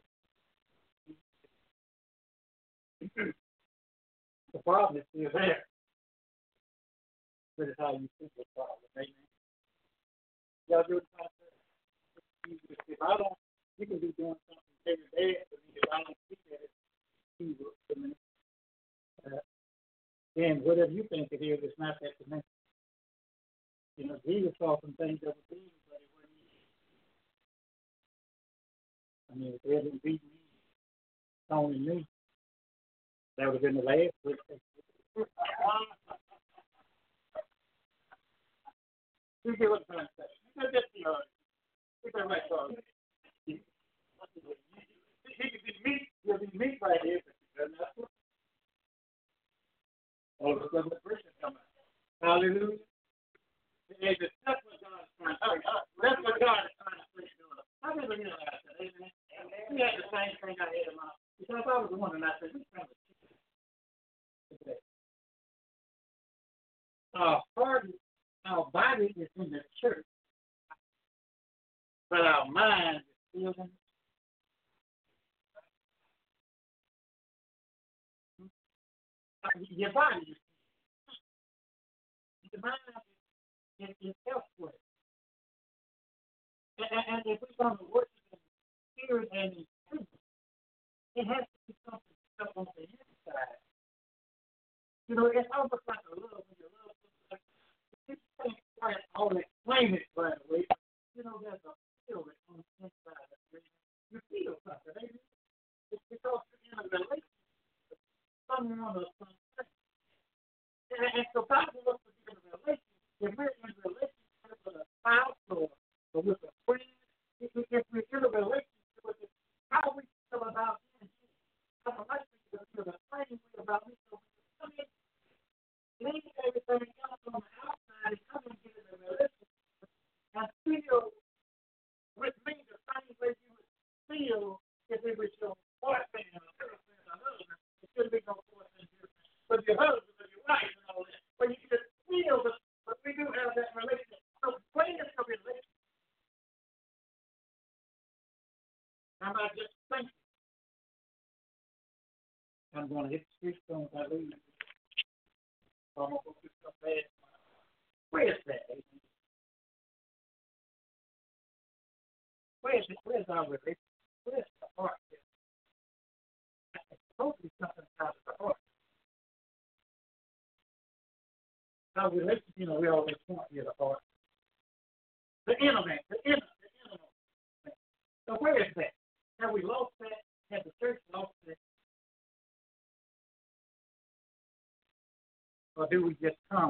the circumstances, the problem is still there. But it's how you see the problem. Amen. Y'all do it if I don't, you can be doing something very bad for me if I don't see that it's evil to me. Uh, then whatever you think it is, it's not that to me. You know, Jesus saw some things that were evil, but it wasn't evil. I mean, if they hadn't beat me, only me, that would have been the last. You get what I'm trying to say. You can just be honest. Get that right, Charlie. He could be meat. He'll be meat right here, but he doesn't have to. All of a sudden, the Christian come out. Hallelujah. And that's what God is trying to do. That's what God is trying to say to us. I never realized that. Amen. He had the same thing I had in mind. Because I was the one, and I said, "This kind of today." Our heart, our body is in the church, but our mind is still in the your body is the mind is, is elsewhere. And, and, and if we're going to worship in spirit and in truth, it has to be something up on the inside. You know, it's almost like a love when you love something. You can't quite all explain it right away. You know, there's a feeling on the inside of you. You feel something, ain't it? It's because you're in a relationship with someone or something. And, and so God wants us to be in a relationship. If we're in a relationship with a spouse or, or with a friend, if, if we're in a relationship with it, how we feel about him, how much we feel the same way about me. So we come in, leave everything else on the outside and come and get in a relationship and feel with me the same way you would feel if it was your boyfriend or girlfriend or husband. It shouldn't be no boyfriend or girlfriend. But your husband or your wife and all that. But you just feel that, but we do have that relationship. So when is the relationship? How about just thinking? I'm going to hit the street stones I leave. So I'm going to go do some bad. Where is that? Where is it? Where's our relationship? Where's the heart? It's supposed to be something out of the heart. Our relationship, you know, we always want to hear the heart. The inner man, the inner, the inner man. So where is that? Have we lost that? Has the church lost that? Or do we just come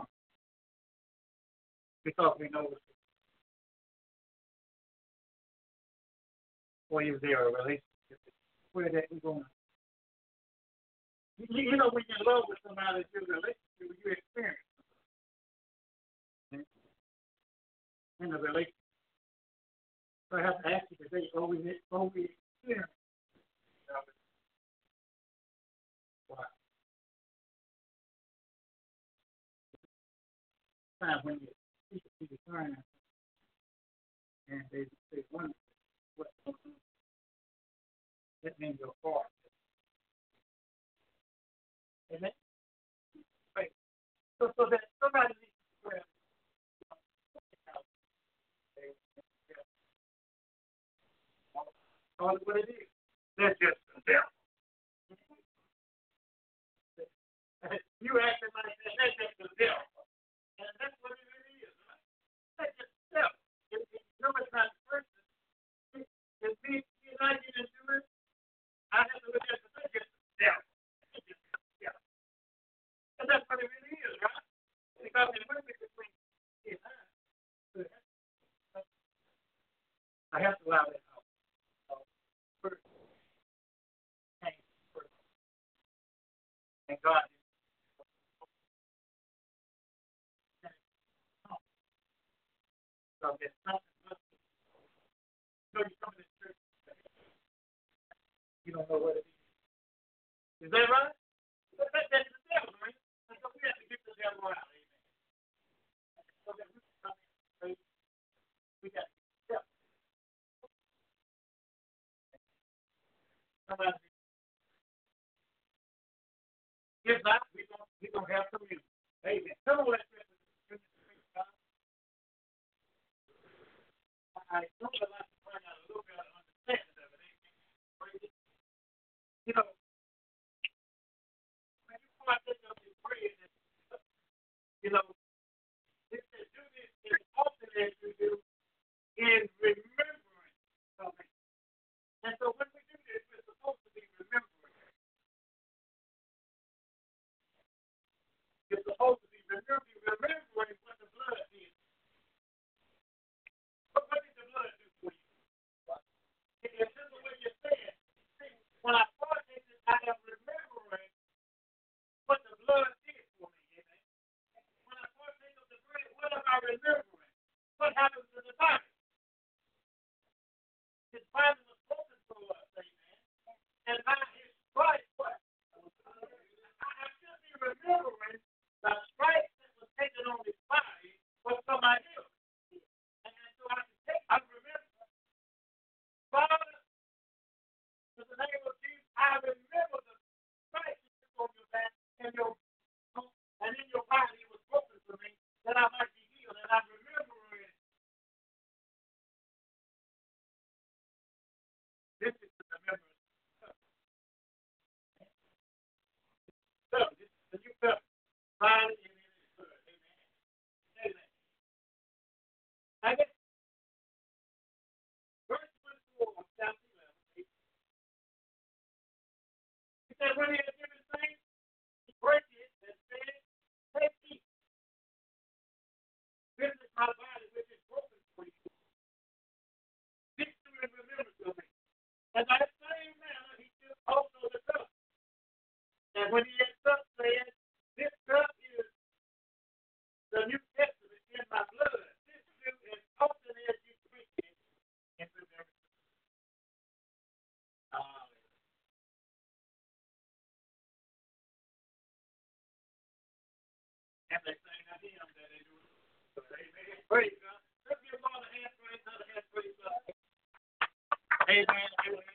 because we know it's or is there a relationship where that we're going? You, you know, when you're in love with somebody, you're in a relationship, you experience it. In a relationship. So I have to ask you today, are we, are we experiencing why? Time when you people see the sign and they they wonder what that means your heart. Amen. Right. So so that somebody needs to pray. Call it what it is. That's just the devil. You acting like that, that's just the devil. And that's what it really is. Right? That's just the devil. If you know it's not the person, if me and I get into it, I have to look at the thing, it's the devil. It's just the devil. And that's what it really is, right? Because in women between me and I, I have to allow that. And God so there's nothing else. You know, you come to this church, you don't know what it is. Is that right? That, that, that's the devil, right? And so we have to get the devil out. Amen. So that we can come in and pray. We got to get the devil. Somebody. If not, we're going we gonna have communion. Amen. Come on, let's pray. I know that I can find out a little bit of understanding of it. Amen. You know, when you come out there and pray, you know, it says do this as often as you do in remembrance of me. And so when we do this, we're supposed to be remembering. You're supposed to be remembering, remembering what the blood did. remembering. What happens to the body? His body was broken for us, amen. And by his stripes, what? I, I should be remembering the stripes that was taken on his body was for my healing. And, and so I can take, I remember, Father, in the name of Jesus, I remember the stripes you took on your back and your and in your body it was broken for me, that I might be healed. And I remember it. This is the remembrance. So, this is the new covenant. Body and in his blood. Amen. Amen. I guess verse twenty-four of chapter eleven. He said, when he had given thanks, he broke it and said, take it. This is my body which is broken for you. This do in remembrance of me. And by the same manner he took also the cup. And when he had supped, said, this cup is the New Testament in my blood. This do as often as you drink it in remembrance of me. Uh, and they sang a hymn that they do. Amen. Praise God. Let's give God a hand praise, another hand praise God. Amen. Amen.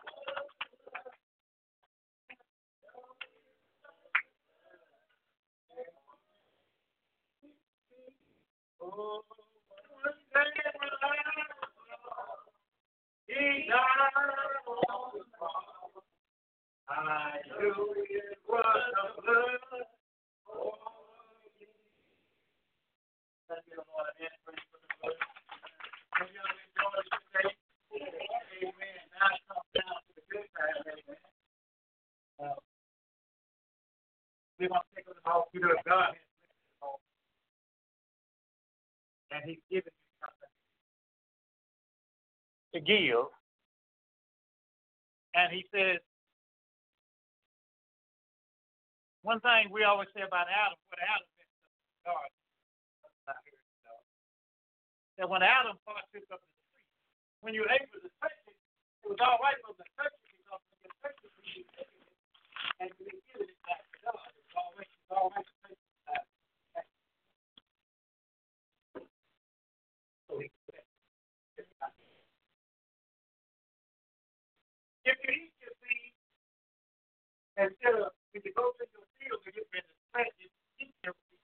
Oh, one day when I he died on the cross, I knew it was the blood for me. Let's give the Lord a hand praise for the blood. And y'all enjoy this day. Amen. Now it comes down to the good side. Amen. Uh, we want to take us all through the God. And he's given you something to give. And he says, one thing we always say about Adam, what Adam meant to God, that when Adam partook of the tree, when you were able to touch it, it was all right for the touch it because when you touch it, you take it and you give it back to God. It was all right, it was all right to take it back. So he said, if you eat your seed, instead of, if you go to your field and you've been distracted, eat your seed.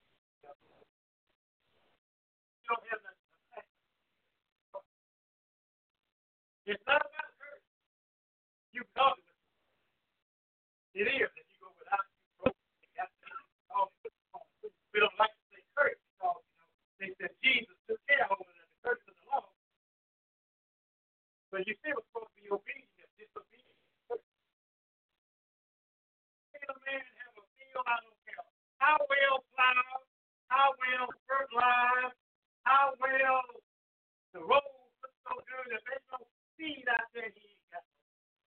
You don't have nothing to say. It's not about curse. You know it. It is. If you go without you, we don't like to say curse because, you know, they said Jesus took care of it and the curse of the law. But you still supposed to be obedient, disobedient. Can a man have a field? I don't care how well plowed, how well fertilized, how well the roads look so good that there's no seed out there, he ain't got no.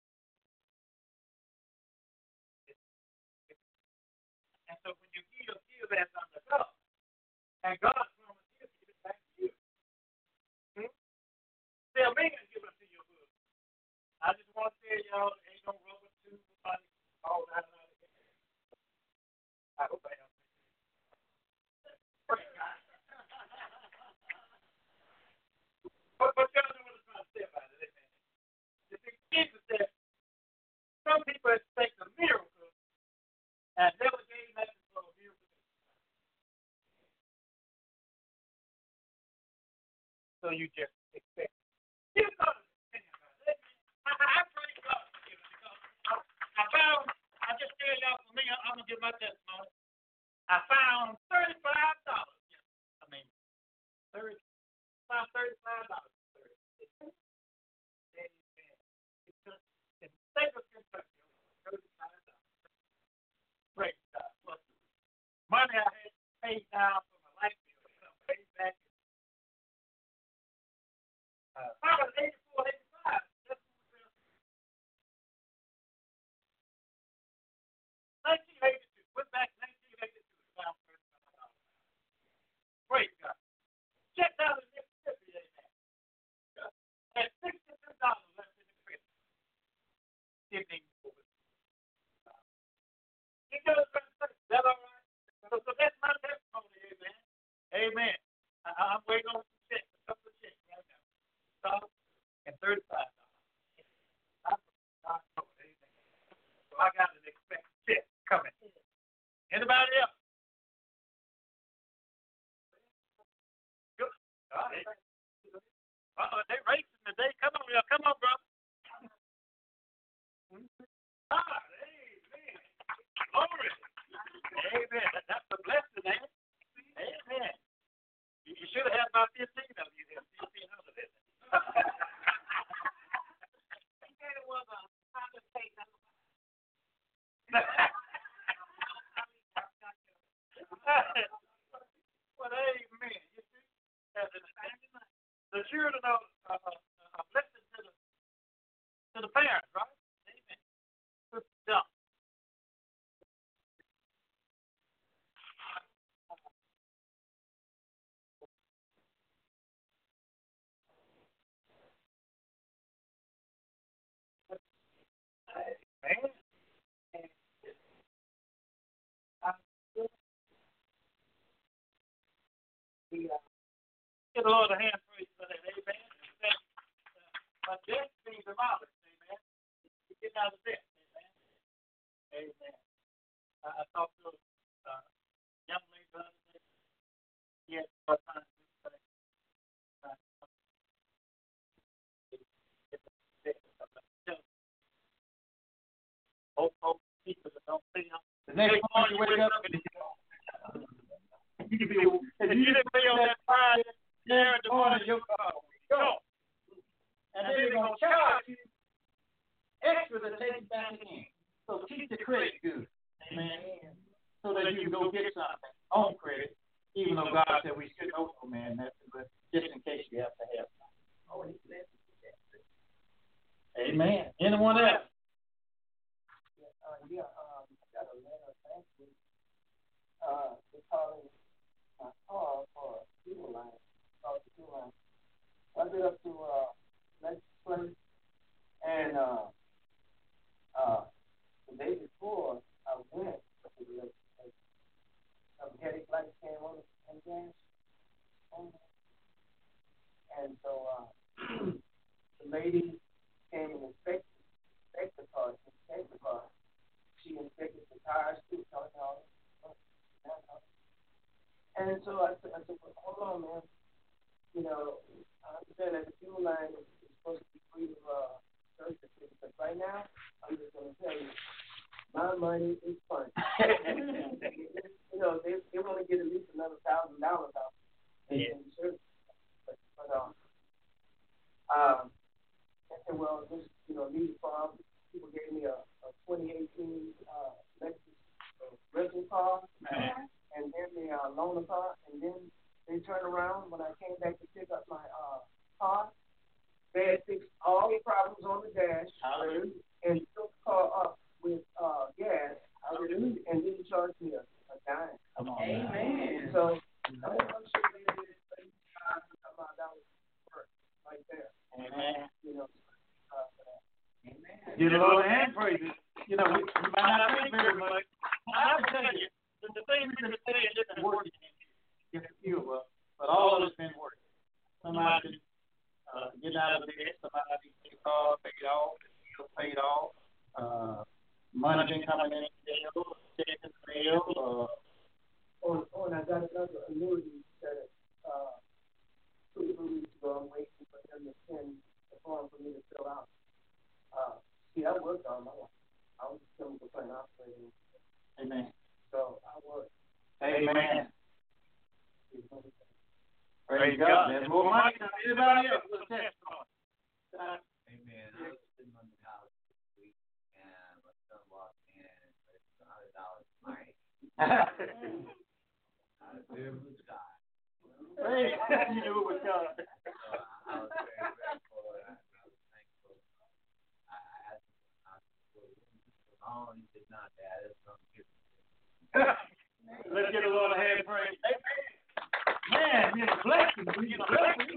And so when you give, give that unto God. And God promised he'll give it back to you. Hmm? Say a man give it to your book. I just want to tell y'all, there ain't no rubber tube, money, all that out of here. I hope I don't. Praise God. But, but y'all know what I'm trying to say about it, amen. The thing Jesus said, some people expect a miracle and never gave nothing for a miracle. So you just expect. You know, I, I praise God for giving because I, I found, I just tell y'all for me, I, I'm going to give my testimony. I found thirty-five dollars. I mean, thirty, found thirty-five dollars. Praise God. Money I had paid down for my life bill, you know, paid back. Uh, I was eighty-four, eighty-five. nineteen eighty-two. Went back nineteen eighty-two. Praise God. I, I'm waiting on some checks, a couple of checks right now. Stop and thirty-five dollars. I So I got an expected check coming. Anybody else? Good. All right. Uh-oh, they racing today. Come on, y'all. Come on, bro. Ah, amen. Glory. Amen. That, that's a blessing, man. Amen. You, you should have had about fifteen of you there. fifteen hundred in it. He said it was a conversation. Well, amen. You see, the, the children are uh, a blessing to the, to the parents, right? Amen. Yeah. Amen. Give the Lord a hand praise for that, amen. My destiny is demolished, amen. You get out of debt, amen. Amen. I, I talked to a uh, young lady the other day. She had part time to do things. Hope, hope, people that don't see them. The next morning you wake up and you can be, if you didn't be on that Friday, there in the morning, your car will go. And then they're going to charge you extra to take it back again. So keep the credit good. Amen. So that you can go get something on credit, even though God said we shouldn't owe no man nothing, but just in case you have to have something. Amen. Anyone else? Uh, yeah, um, I got a letter last week. Uh, they're calling my car for a fuel line. Called the fuel line. So I get up to uh, Lexus place, and uh, uh, the day before I went to the Lexus place, some headache lights came on and gas on there. And so uh, the lady came and inspected, inspected the car, inspected the car. She inspected the tires too, telling all. And so I said, I said, well, hold on, man. You know, I understand that the fuel line is, is supposed to be free of uh, service, but right now, I'm just going to tell you, my money is fun. You know, they they want to get at least another thousand dollars out in service. But, but um, um, I said, well, this, you know, these farm people gave me a, a twenty eighteen uh, Lexus uh, rental car. Uh-huh. And then they uh, loaned the car, and then they turned around when I came back to pick up my uh, car. They had fixed all the problems on the dash. Hallelujah. And took the car up with uh, gas. Hallelujah. And didn't charge me a, a dime. Come on. Amen. So I'm sure they did about dollars right there. Amen. You know. Uh, Amen. Give the Lord a hand praises. You know, we, we might not think very much. I have to tell you. The thing we're going to say is it's been working in a few of us, but all of it's been working. Somebody been uh, getting out of debt, somebody paid off, paid off, paid off, uh, money been coming in, checking the mail. Uh, oh, oh, and I got another annuity that uh, two weeks ago. I'm waiting for them to send the form for me to fill out. Uh, see, I worked on my life. I was just going to play an operator. Amen. So I work. Amen. Praise God. There's more money than anybody else with testimony. Amen. I was sitting on the couch this week, and my son walked in and said, one hundred dollars money. Out of clear blue sky. Hey, you knew it was coming. So I was very grateful, and I was thankful. I asked him, I said, well, he said, not, Dad, it's going to give me. Let's get a Lord a hand praise. Man, you're a blessing. You're a blessing.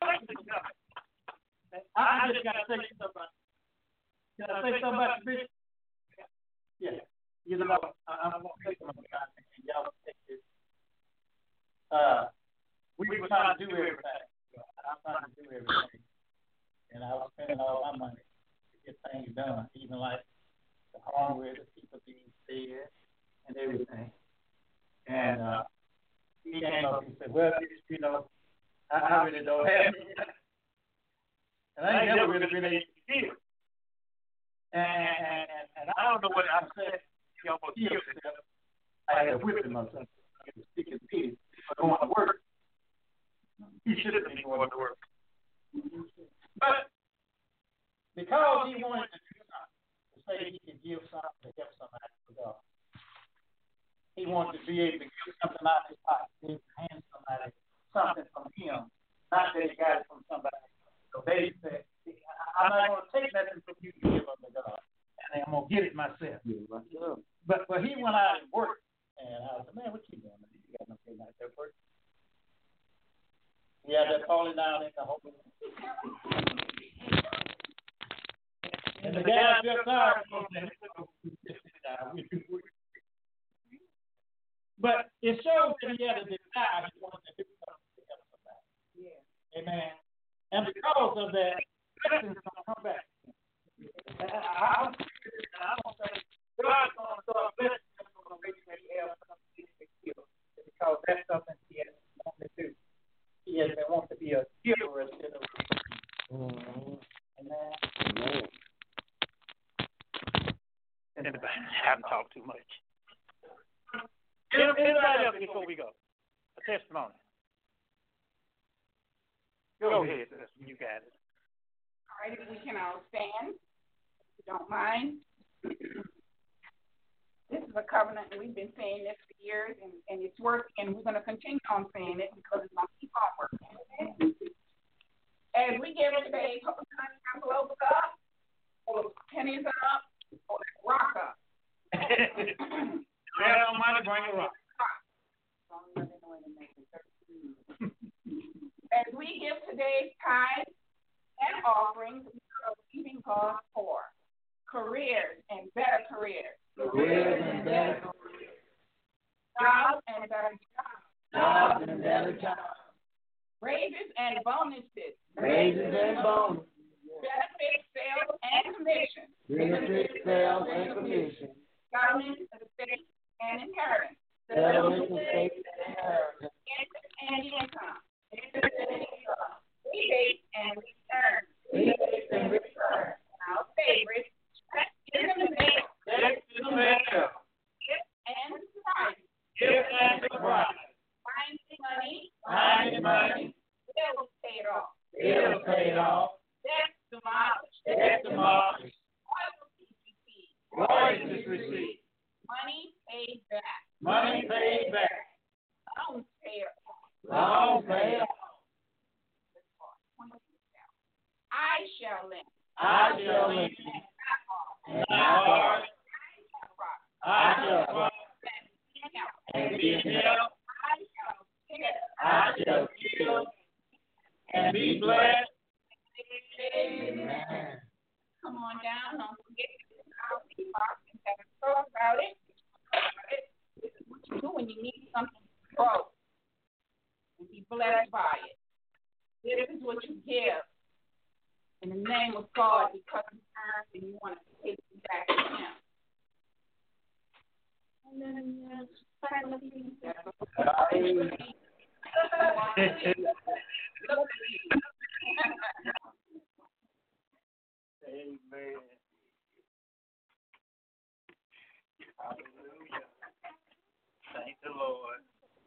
I, I just got to say something about Can I say something about the bishop? Yeah. You know, I, I'm going to say something about it, and y'all take this. Uh, we were trying to do everything. I was trying to do everything. And I was spending all my money to get things done, even like the home where the people being fed and everything. And uh, he came up and said, well, you know, I, I really don't have it. And I ain't never really been able to get it. And, and, and, and I don't know what I said. He almost killed himself. I had to whip him or something. I had to stick his teeth for going to work. He should have been going to work. But because he wanted to do something, to say he could give something to help somebody for God. He wanted to be able to get something out of his pocket, to hand somebody something from him, not that he got it from somebody. So they said, I'm not going to take nothing from you to give up to God. And I'm going to get it myself. But but he went out and worked. And I said, man, what you doing? You got nothing like that work. He had that falling down in the hole. And the guy just started. But it shows that he had a desire. He wanted to do something to help somebody. Yeah. Amen. And because of that, blessings going to come back. I don't say God's going to start blessing him on a rate that he has something to give. Because that's something he has wanted to do. He has been wanting to be a giver instead of a giver. Amen. Amen. Anybody, I haven't talked too much. Anybody else before we go? A testimony. Go ahead, you got it. All right, if we can all stand, if you don't mind. This is a covenant, and we've been saying this for years, and, and it's working, and we're going to continue on saying it because it's going to keep on working. As we give it today, put the envelope up, or the pennies up, or the rock up. Well, money, bring a rock. As we give today's tithes and offerings, we are believing God for careers and better careers. Careers and better careers. Jobs and better jobs. Jobs and better jobs. Raises and bonuses. Raises and bonuses. Benefits, sales, and commissions. Benefits, sales, and commissions. Government, estate, and inheritance. Settlements, estates, and inheritance. Interest and income. Interest and income. Rebates and returns. Rebates and returns. Our favorite, check in the mail. Check in the mail. Gift and surprise. Gift and surprise. Finding money. Finding money. Bills paid off. Bills paid off. Debts demolished. Debts demolished. Royalties received. Royalties received. Money paid back. Money paid back. Loans paid off. Loans paid off. I shall lend. I shall lend. And not borrow. I I shall and be helped. I shall give. I shall give and be blessed. Amen. Come on down. Don't forget to out the box and have a talk about it. This is what you do when you need something to grow and be blessed by it. This is what you give in the name of God because He earned and you want to take it back to Him. And then uh, finally, Amen. Hallelujah. Thank the Lord.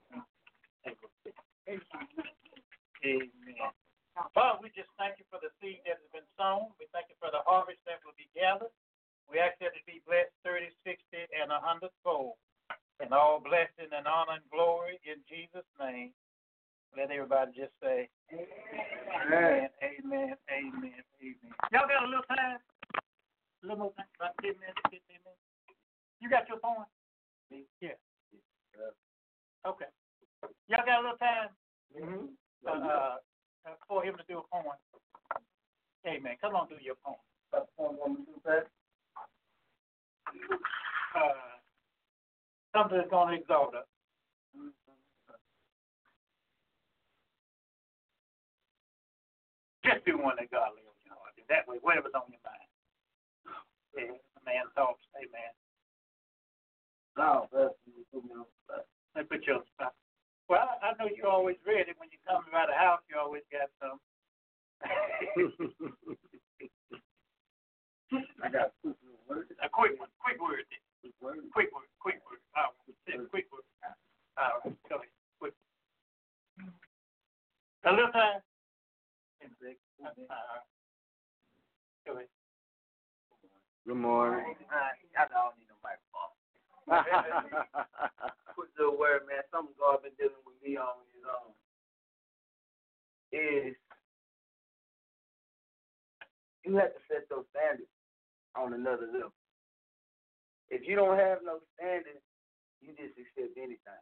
Amen. Father, we just thank you for the seed that has been sown. We thank you for the harvest that will be gathered. We ask that it be blessed thirty, sixty, and a hundredfold. And all blessing and honor and glory in Jesus' name. Let everybody just say, Amen, amen, amen, amen. Y'all got a little time? A little more time? About ten minutes, fifteen minutes? You got your phone? Yeah. Okay. Y'all got a little time? Mm-hmm. Uh, uh, for him to do a poem. Amen. Come on, do your poem. Uh, something that's going to exalt us. want to let God live in your heart. That way, whatever's on your mind. Yeah, man, thoughts. Amen. No, that's put me on the spot. Let me put you on the spot. Well, I, I know you're always ready. When you come around the house, you always got some. I got two words. A quick one. Quick word. Quick word. Quick word. Quick word. All right. Quick word. All right. Go ahead. Quick. A little time. Uh, go ahead. Good morning. I don't need no microphone. Quick little word, man. Something God been dealing with me on his own is you have to set those standards on another level. If you don't have no standards, you just accept anything.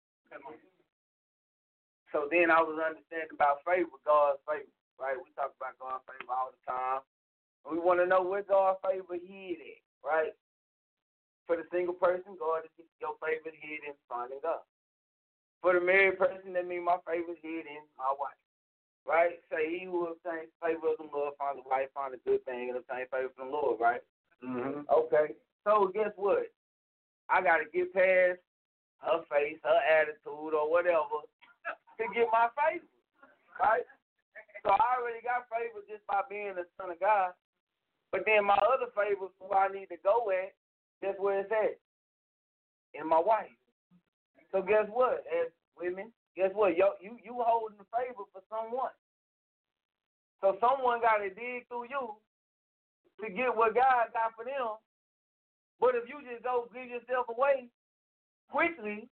So then I was understanding about favor, God's favor, right? We talk about God's favor all the time. We want to know where God's favor hid at, right? For the single person, God is your favorite hid in finding God. For the married person, that means my favorite hid in my wife, right? Say he who obtains favor of the Lord finds a wife, finds a good thing, and obtains favor from the Lord, right? Mm-hmm. Okay. So guess what? I got to get past her face, her attitude, or whatever to get my favor, right? So I already got favor just by being the son of God. But then my other favors, where I need to go at, that's where it's at, in my wife. So guess what? As women, guess what? Yo, you you holding the favor for someone. So someone got to dig through you to get what God got for them. But if you just go give yourself away quickly,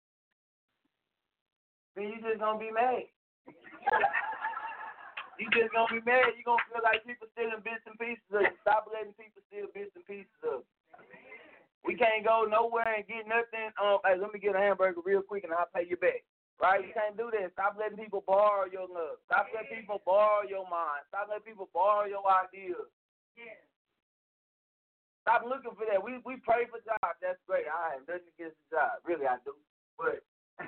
then you just gonna be mad. You just gonna be mad. You gonna feel like people stealing bits and pieces of it. Stop letting people steal bits and pieces of it. We can't go nowhere and get nothing. Um, hey, let me get a hamburger real quick and I'll pay you back. Right? You can't do that. Stop letting people borrow your love. Stop letting people borrow your mind. Stop letting people borrow your ideas. Yeah. Stop looking for that. We we pray for jobs. That's great. I have nothing against the job. Really, I do. But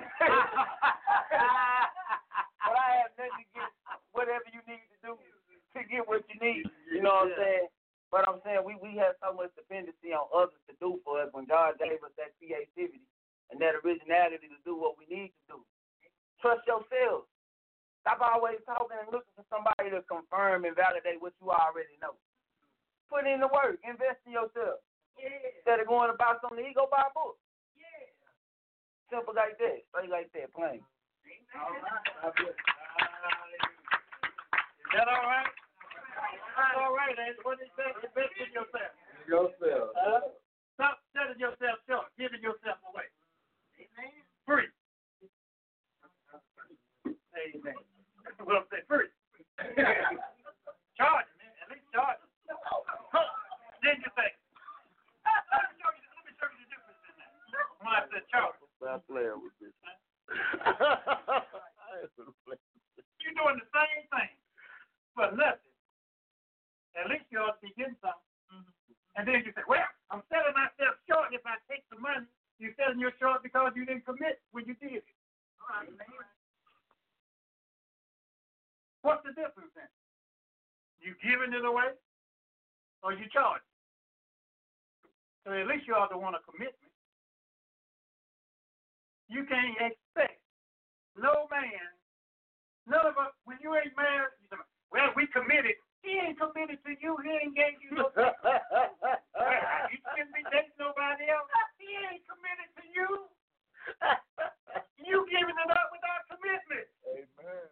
but I have nothing against whatever you need to do to get what you need. You know what I'm saying? But I'm saying we, we have so much dependency on others to do for us when God gave us that creativity and that originality to do what we need to do. Trust yourself. Stop always talking and looking for somebody to confirm and validate what you already know. Put in the work. Invest in yourself. Yeah. Instead of going about something, you go buy a book. Yeah. Simple like that. Straight like that. Plain. All right. Is that all right? That's all right, Andy. What is that? Invest in yourself. Yourself. Uh, stop selling yourself short, giving yourself away. Amen. Free. Amen. Well, say free. Charge it, man. At least charge it. Then you say, let me show you, let me show you the difference in that. When I said charge. Stop playing with this. You're doing the same thing, but nothing. At least you ought to be getting something. Mm-hmm. And then you say, well, I'm selling myself short if I take the money. You're selling yourself short because you didn't commit when you did it. All right, man. What's the difference then? You giving it away or you charging? So at least you ought to want a commitment. You can't expect no man, none of us, when you ain't married, you say, well, we committed. He ain't committed to you. He ain't gave you no well, you shouldn't be dating nobody else. He ain't committed to you. You giving it up without commitment. Amen.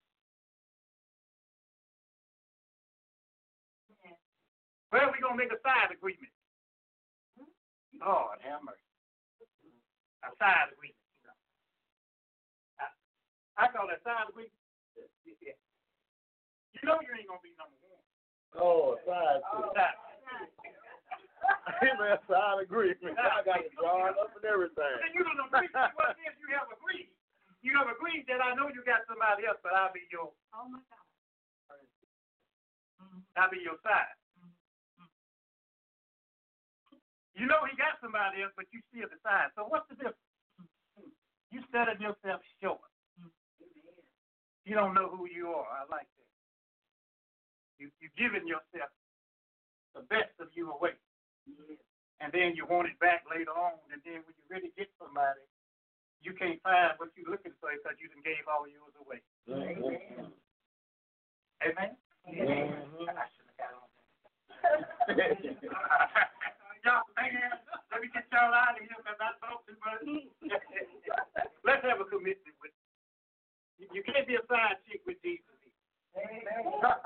Well, we're going to make a side agreement. Lord have mercy. A side agreement. I, I call that side agreement. Yeah. You know you ain't going to be number one. Oh, side Oh, agreement. side. Amen. Side agreement. I got it drawn up and everything. Then you don't agree. What if you have agreed? You have agreed that I know you got somebody else, but I'll be your. Oh my God. I'll be your side. You know he got somebody else, but you still decide. So what's the difference? You selling yourself short. You don't know who you are. I like that. You you giving yourself the best of you away. And then you want it back later on, and then when you really get somebody, you can't find what you're looking for because you done gave all yours away. Amen. Amen? Mm-hmm. I should have got on that. Y'all, man, let me get y'all out of here because I talk too much. Let's have a commitment with you. You can't be a side chick with Jesus. Amen.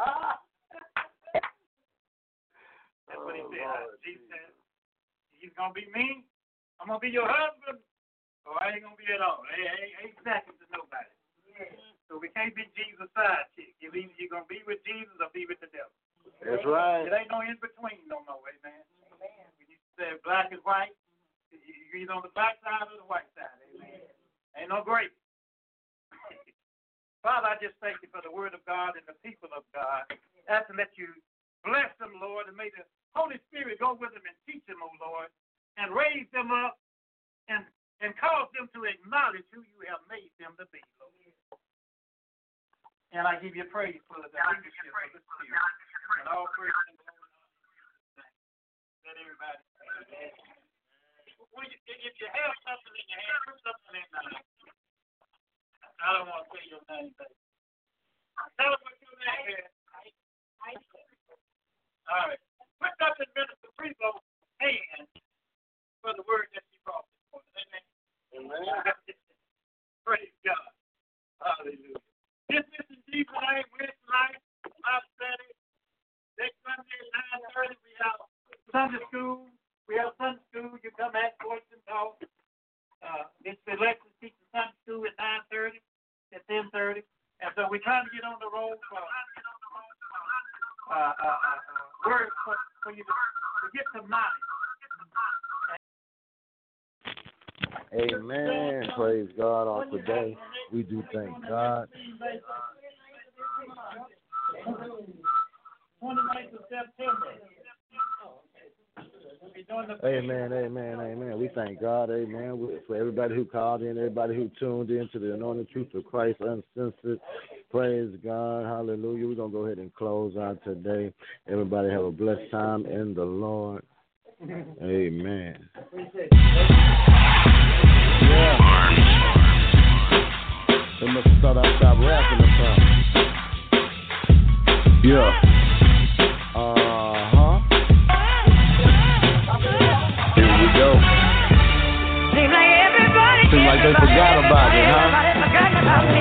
That's what he said. Jesus said, he's going to be me. I'm going to be your husband. Or I ain't going to be at all. I ain't, ain't second to nobody. Yeah. So we can't be Jesus' side chick. You're either you're going to be with Jesus or be with the devil. That's right. It ain't no in between no more, amen. Amen. When you say black and white, you're either on the black side or the white side, amen. Ain't no gray. Father, I just thank you for the word of God and the people of God. I ask that you bless them, Lord, and may the Holy Spirit go with them and teach them, O Lord, and raise them up and, and cause them to acknowledge who you have made them to be, Lord. And I give you praise for the leadership of the Spirit. And all praise and glory. Let everybody. Well, if you have something in your hand, put something in there. I don't want to say your name, baby. Tell us what your name is. All right. Put something in Minister Prevo's hand for the word that she brought this morning. Amen. Amen. Praise God. Hallelujah. This is in Jesus' name, Wednesday night, Bible study. Next Sunday at nine thirty, we have Sunday school. We have Sunday school. You come ask questions, talk. Uh, it's the Alexis teaching Sunday school at nine thirty, at ten thirty. And so we're trying to get on the road for uh, uh, uh, uh, words for, for you to, to get some knowledge. Amen. Praise God on today. We do thank God. twenty-ninth of September. Amen, amen, amen. We thank God, amen, for everybody who called in, everybody who tuned in to the anointed truth of Christ uncensored. Praise God, hallelujah. We're going to go ahead and close out today. Everybody have a blessed time in the Lord. Amen. Yeah. They must have thought I stopped rapping or something. Yeah. Uh-huh. Here we go. Seems like everybody, Seems like they everybody, forgot about it, huh? everybody forgot about me.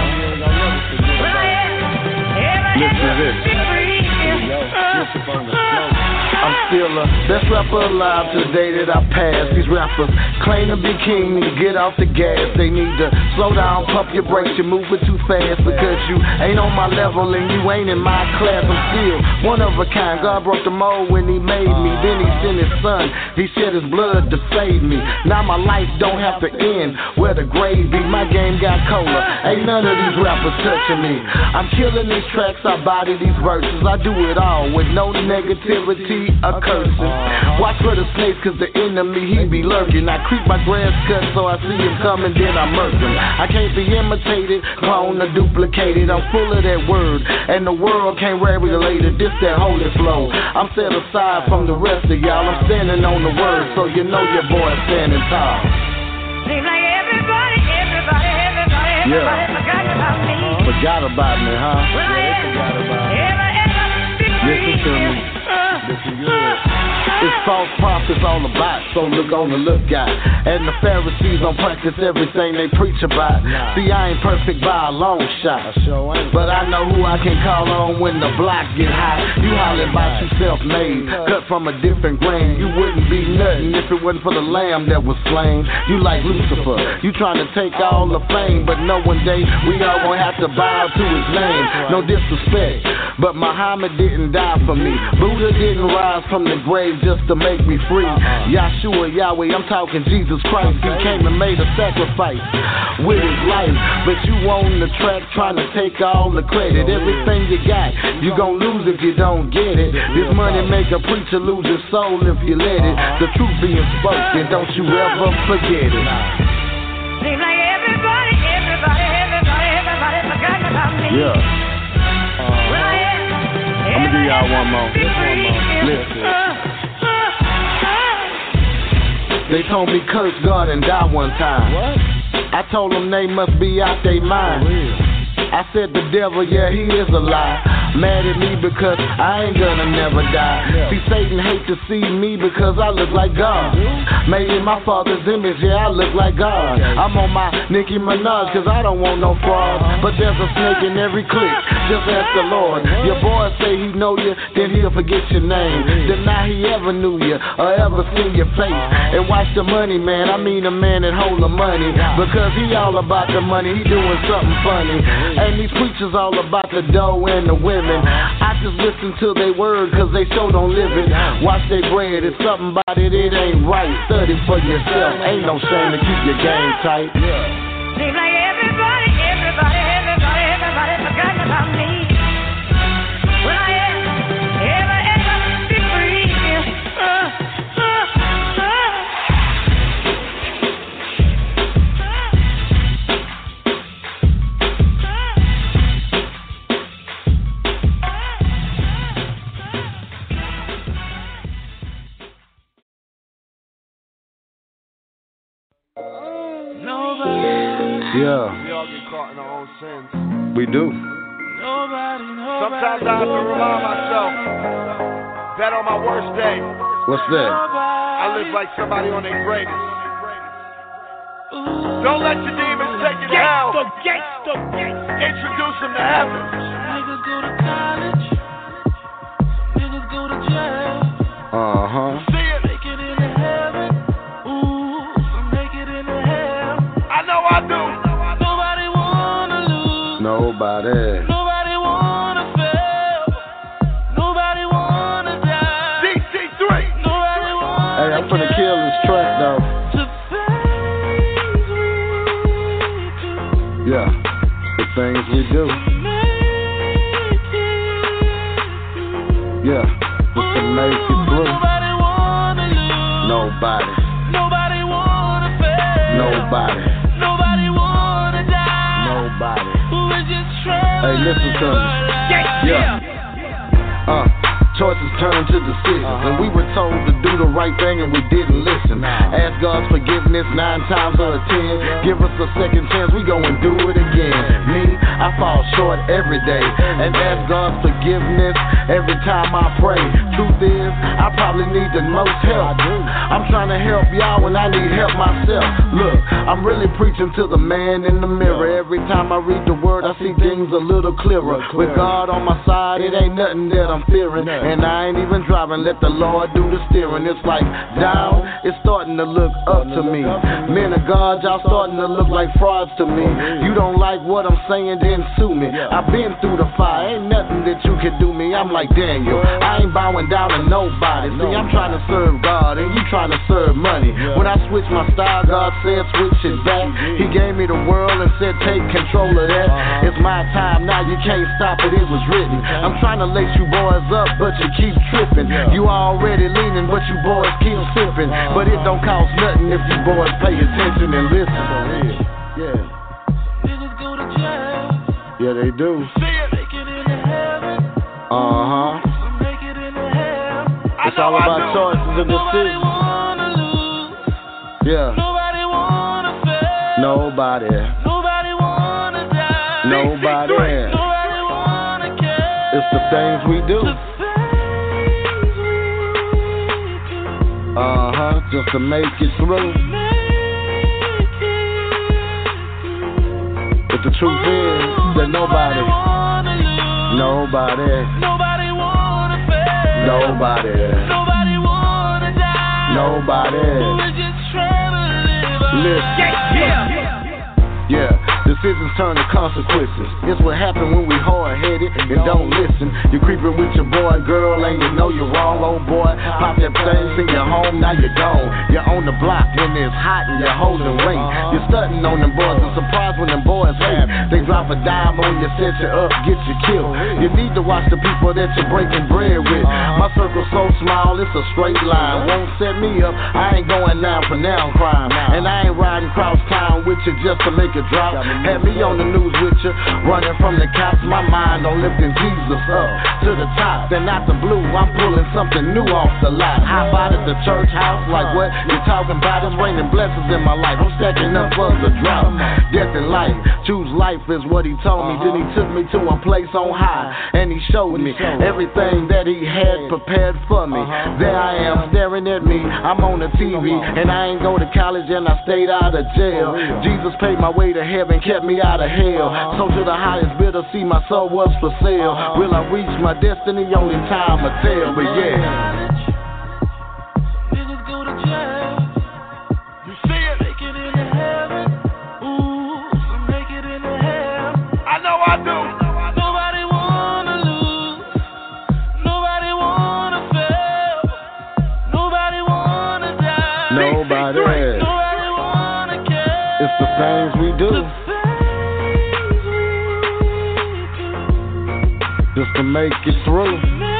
Listen to this. Here we go. Bishop on the floor. I'm still a best rapper alive to the day that I pass. These rappers claim to be king, need to get off the gas. They need to slow down, pump your brakes. You're moving too fast because you ain't on my level and you ain't in my class. I'm still one of a kind. God broke the mold when he made me. Then he sent his son. He shed his blood to save me. Now my life don't have to end where the grave be. My game got colder. Ain't none of these rappers touching me. I'm killing these tracks. I body these verses. I do it all with no negativity. A cursing. Watch for the snakes, cause the enemy, he be lurking. I creep my grass cut so I see him coming, then I murk him. I can't be imitated, cloned or duplicated. I'm full of that word, and the world can't regulate it. This that holy flow. I'm set aside from the rest of y'all. I'm standing on the word, so you know your boy standing tall. Seems like everybody, everybody, everybody, everybody Yeah. forgot about me. Forgot about me, huh? Well, Yeah, they forgot about me. ever, ever, Listen to me. Listen good. It's false prophets all about, so look on the lookout. And the Pharisees don't practice everything they preach about. See, I ain't perfect by a long shot, but I know who I can call on when the block get hot. You holler about you self-made, cut from a different grain. You wouldn't be nothing if it wasn't for the lamb that was slain. You like Lucifer, you trying to take all the fame, but know one day we all gonna have to bow to his name. No disrespect, but Muhammad didn't die for me. Buddha didn't rise from the grave just to make me free. Yahshua, Yahweh, I'm talking Jesus Christ. He came and made a sacrifice with his life, but you on the track trying to take all the credit. Everything you got, you gon' lose if you don't get it. This money make a preacher lose his soul if you let it. The truth being spoken, don't you ever forget it. Seems like everybody, everybody, everybody, everybody forgot about me. Yeah. Uh, I'm gonna one more. Just one more. Listen. They told me curse God and die one time. What? I told them they must be out their mind. I said the devil, yeah, he is a lie. Mad at me because I ain't gonna never die. Yeah. See, Satan hate to see me because I look like God. Made in my father's image, yeah, I look like God. Okay. I'm on my Nicki Minaj because I don't want no fraud. Uh-huh. But there's a snake in every clique, just ask the Lord. Uh-huh. Your boy say he know you, then he'll forget your name. Uh-huh. Deny he ever knew you or ever seen your face. Uh-huh. And watch the money, man, I mean the man that hold the money. Because he all about the money, he doing something funny. Uh-huh. And these preachers all about the dough and the women. I just listen to their word cause they so don't live it. Watch their bread, it's something about it, it ain't right. Study for yourself, ain't no shame to keep your game tight. Yeah. Seems like everybody, everybody, everybody, everybody forgot about me. Will I ever, ever, ever be free? Uh, uh, uh. Yeah. We all get caught in our own sins. We do. Nobody, nobody, Sometimes I have to remind myself that on my worst day, what's that? I live like somebody on their greatest. Don't let your demons take you to hell. Gangsta, gangsta. Introduce them to heaven. Niggas go to college. Niggas go to jail. Uh huh. See it. Make it into heaven. Ooh, make it into hell. I know I do. Nobody. Nobody wanna fail. Nobody wanna die. D C three. Nobody wanna. Hey, I'm finna kill this track though. Yeah, the things we do. Yeah, just to make it through. Nobody wanna lose. Nobody. Nobody wanna fail. Nobody. Nobody wanna die. Nobody. Hey, listen to me. Yeah. Uh, choices turn to decisions. Uh-huh. And we were told to do the right thing and we didn't listen. Nah. Ask God's forgiveness nine times out of ten. Yeah. Give us a second chance, we go and do it again. Me, I fall short every day. And ask God's forgiveness every time I pray. Truth is, I probably need the most help. I'm trying to help y'all when I need help myself. Look, I'm really preaching to the man in the mirror. Every time I read the word, I see things a little clearer. With God on my side, it ain't nothing that I'm fearing. And I ain't even driving, let the Lord do the steering. It's like down, it's starting to look up to me. Men of God, y'all starting to look like frauds to me. You don't like what I'm saying, then sue me. I've been through the fire, ain't nothing that you can do me. I'm like Daniel, I ain't bowing down to nobody. See, I'm trying to serve God and you trying to serve money. When I switch my style, God said switch it back. He gave me the world and said take control of that. It's my time now, you can't stop it, it was written. I'm trying to lace you boys up, but you keep tripping. You already leaning, but you boys keep sipping. But it don't cost nothing if you boys pay attention and listen. Yeah. Niggas go to jail. Yeah, they do. See it. Make it into heaven. Uh huh. Make it into hell. It's all about choices and decisions. Nobody wanna lose. Yeah. Nobody wanna fail. Nobody. Nobody wanna die. Nobody. Nobody wanna care. It's the things we do. Uh-huh, just to make it through. But the truth is that nobody, nobody, nobody wanna fail. Nobody, nobody wanna die. Nobody. We're just trying to live. Listen. Yeah. Yeah. Decisions turn to consequences. It's what happens when we hard-headed and don't listen. You're creeping with your boy, girl, and you know you're wrong, old boy. Pop that thing, sing your home, now you're gone. You're on the block when it's hot and you're holding weight. You're stunting on them boys and surprised when them boys hate. They drop a dime on you, set you up, get you killed. You need to watch the people that you're breaking bread with. My circle's so small, it's a straight line. Won't set me up, I ain't going down for now crime. And I ain't riding cross town with you just to make it drop. Had me on the news with you, running from the cops. My mind on lifting Jesus up to the top. Then out the blue, I'm pulling something new off the lot. Hop out at the church house, like what you talking about? It's raining blessings in my life. I'm stacking up for the drop. Death and life, choose life is what he told me. Then he took me to a place on high, and he showed me everything that he had prepared for me. There I am, staring at me. I'm on the T V, and I ain't go to college, and I stayed out of jail. Jesus paid my way to heaven, kept me out of hell. So to the highest bidder, see my soul was for sale. Will I reach my destiny? Only time will tell, but yeah. Niggas go to jail. You see it? Make it into heaven. Ooh, so make it into heaven. I know I do. Nobody wanna lose. Nobody wanna fail. Nobody wanna die. Nobody. Nobody wanna care. It's the things we do. Just to make it through.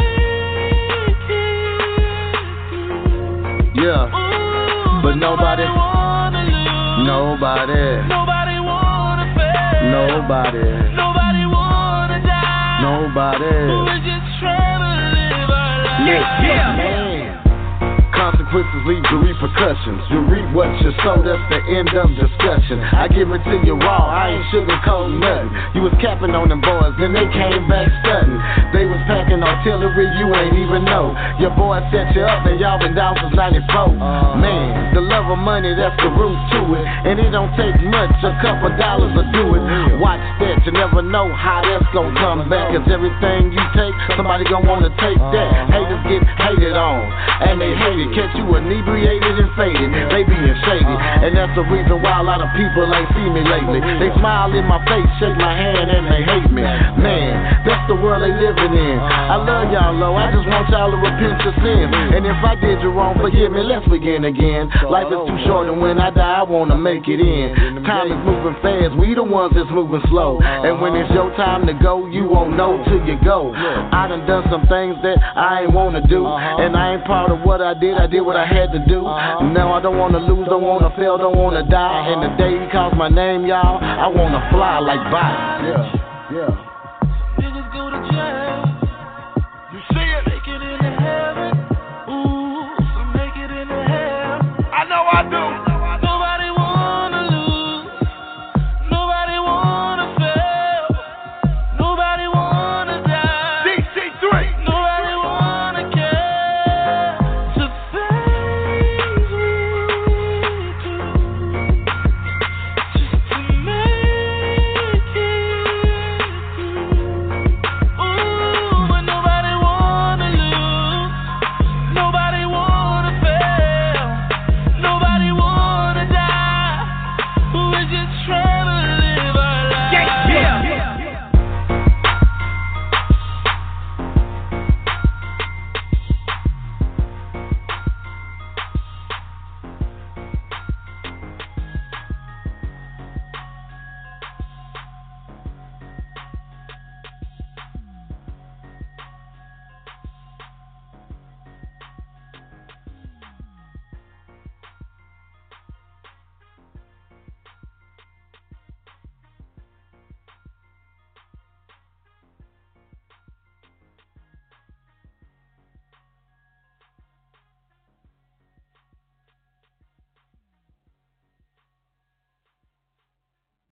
Yeah. But nobody, nobody, nobody wanna fail. Nobody, nobody wanna die. Nobody. We're just trying to live our life. Yeah, yeah, man. Consequences lead to repercussions. You reap what you sow, that's the end of discussion. I give it to you raw, I ain't sugarcoating nothing. You was capping on them boys, then they came back stunting. They was packing artillery, you ain't even know. Your boy set you up, and y'all been down since ninety-four. Man, the love of money, that's the root to it. And it don't take much, a couple dollars to do it. Watch that, you never know how that's gonna come back. Cause everything you take, somebody gonna wanna take that. Haters get hated on, and they hate it. Catch you inebriated and faded, they being shady. And that's the reason why a lot of people ain't seen me lately. They smile in my face, shake my hand, and they hate me. Man, that's the world they living in. I love y'all, low, I just want y'all to repent your sins. And if I did you wrong, forgive me, let's begin again. Life is too short, and when I die, I wanna make it in. Time is moving fast, we the ones that's moving slow. And when it's your time to go, you won't know till you go. I done done some things that I ain't wanna do, and I ain't proud of what I did. I did what I had to do. Now I don't wanna lose, don't wanna fail, don't wanna die. And the day he calls my name, y'all, I wanna fly like bye. Yeah, yeah.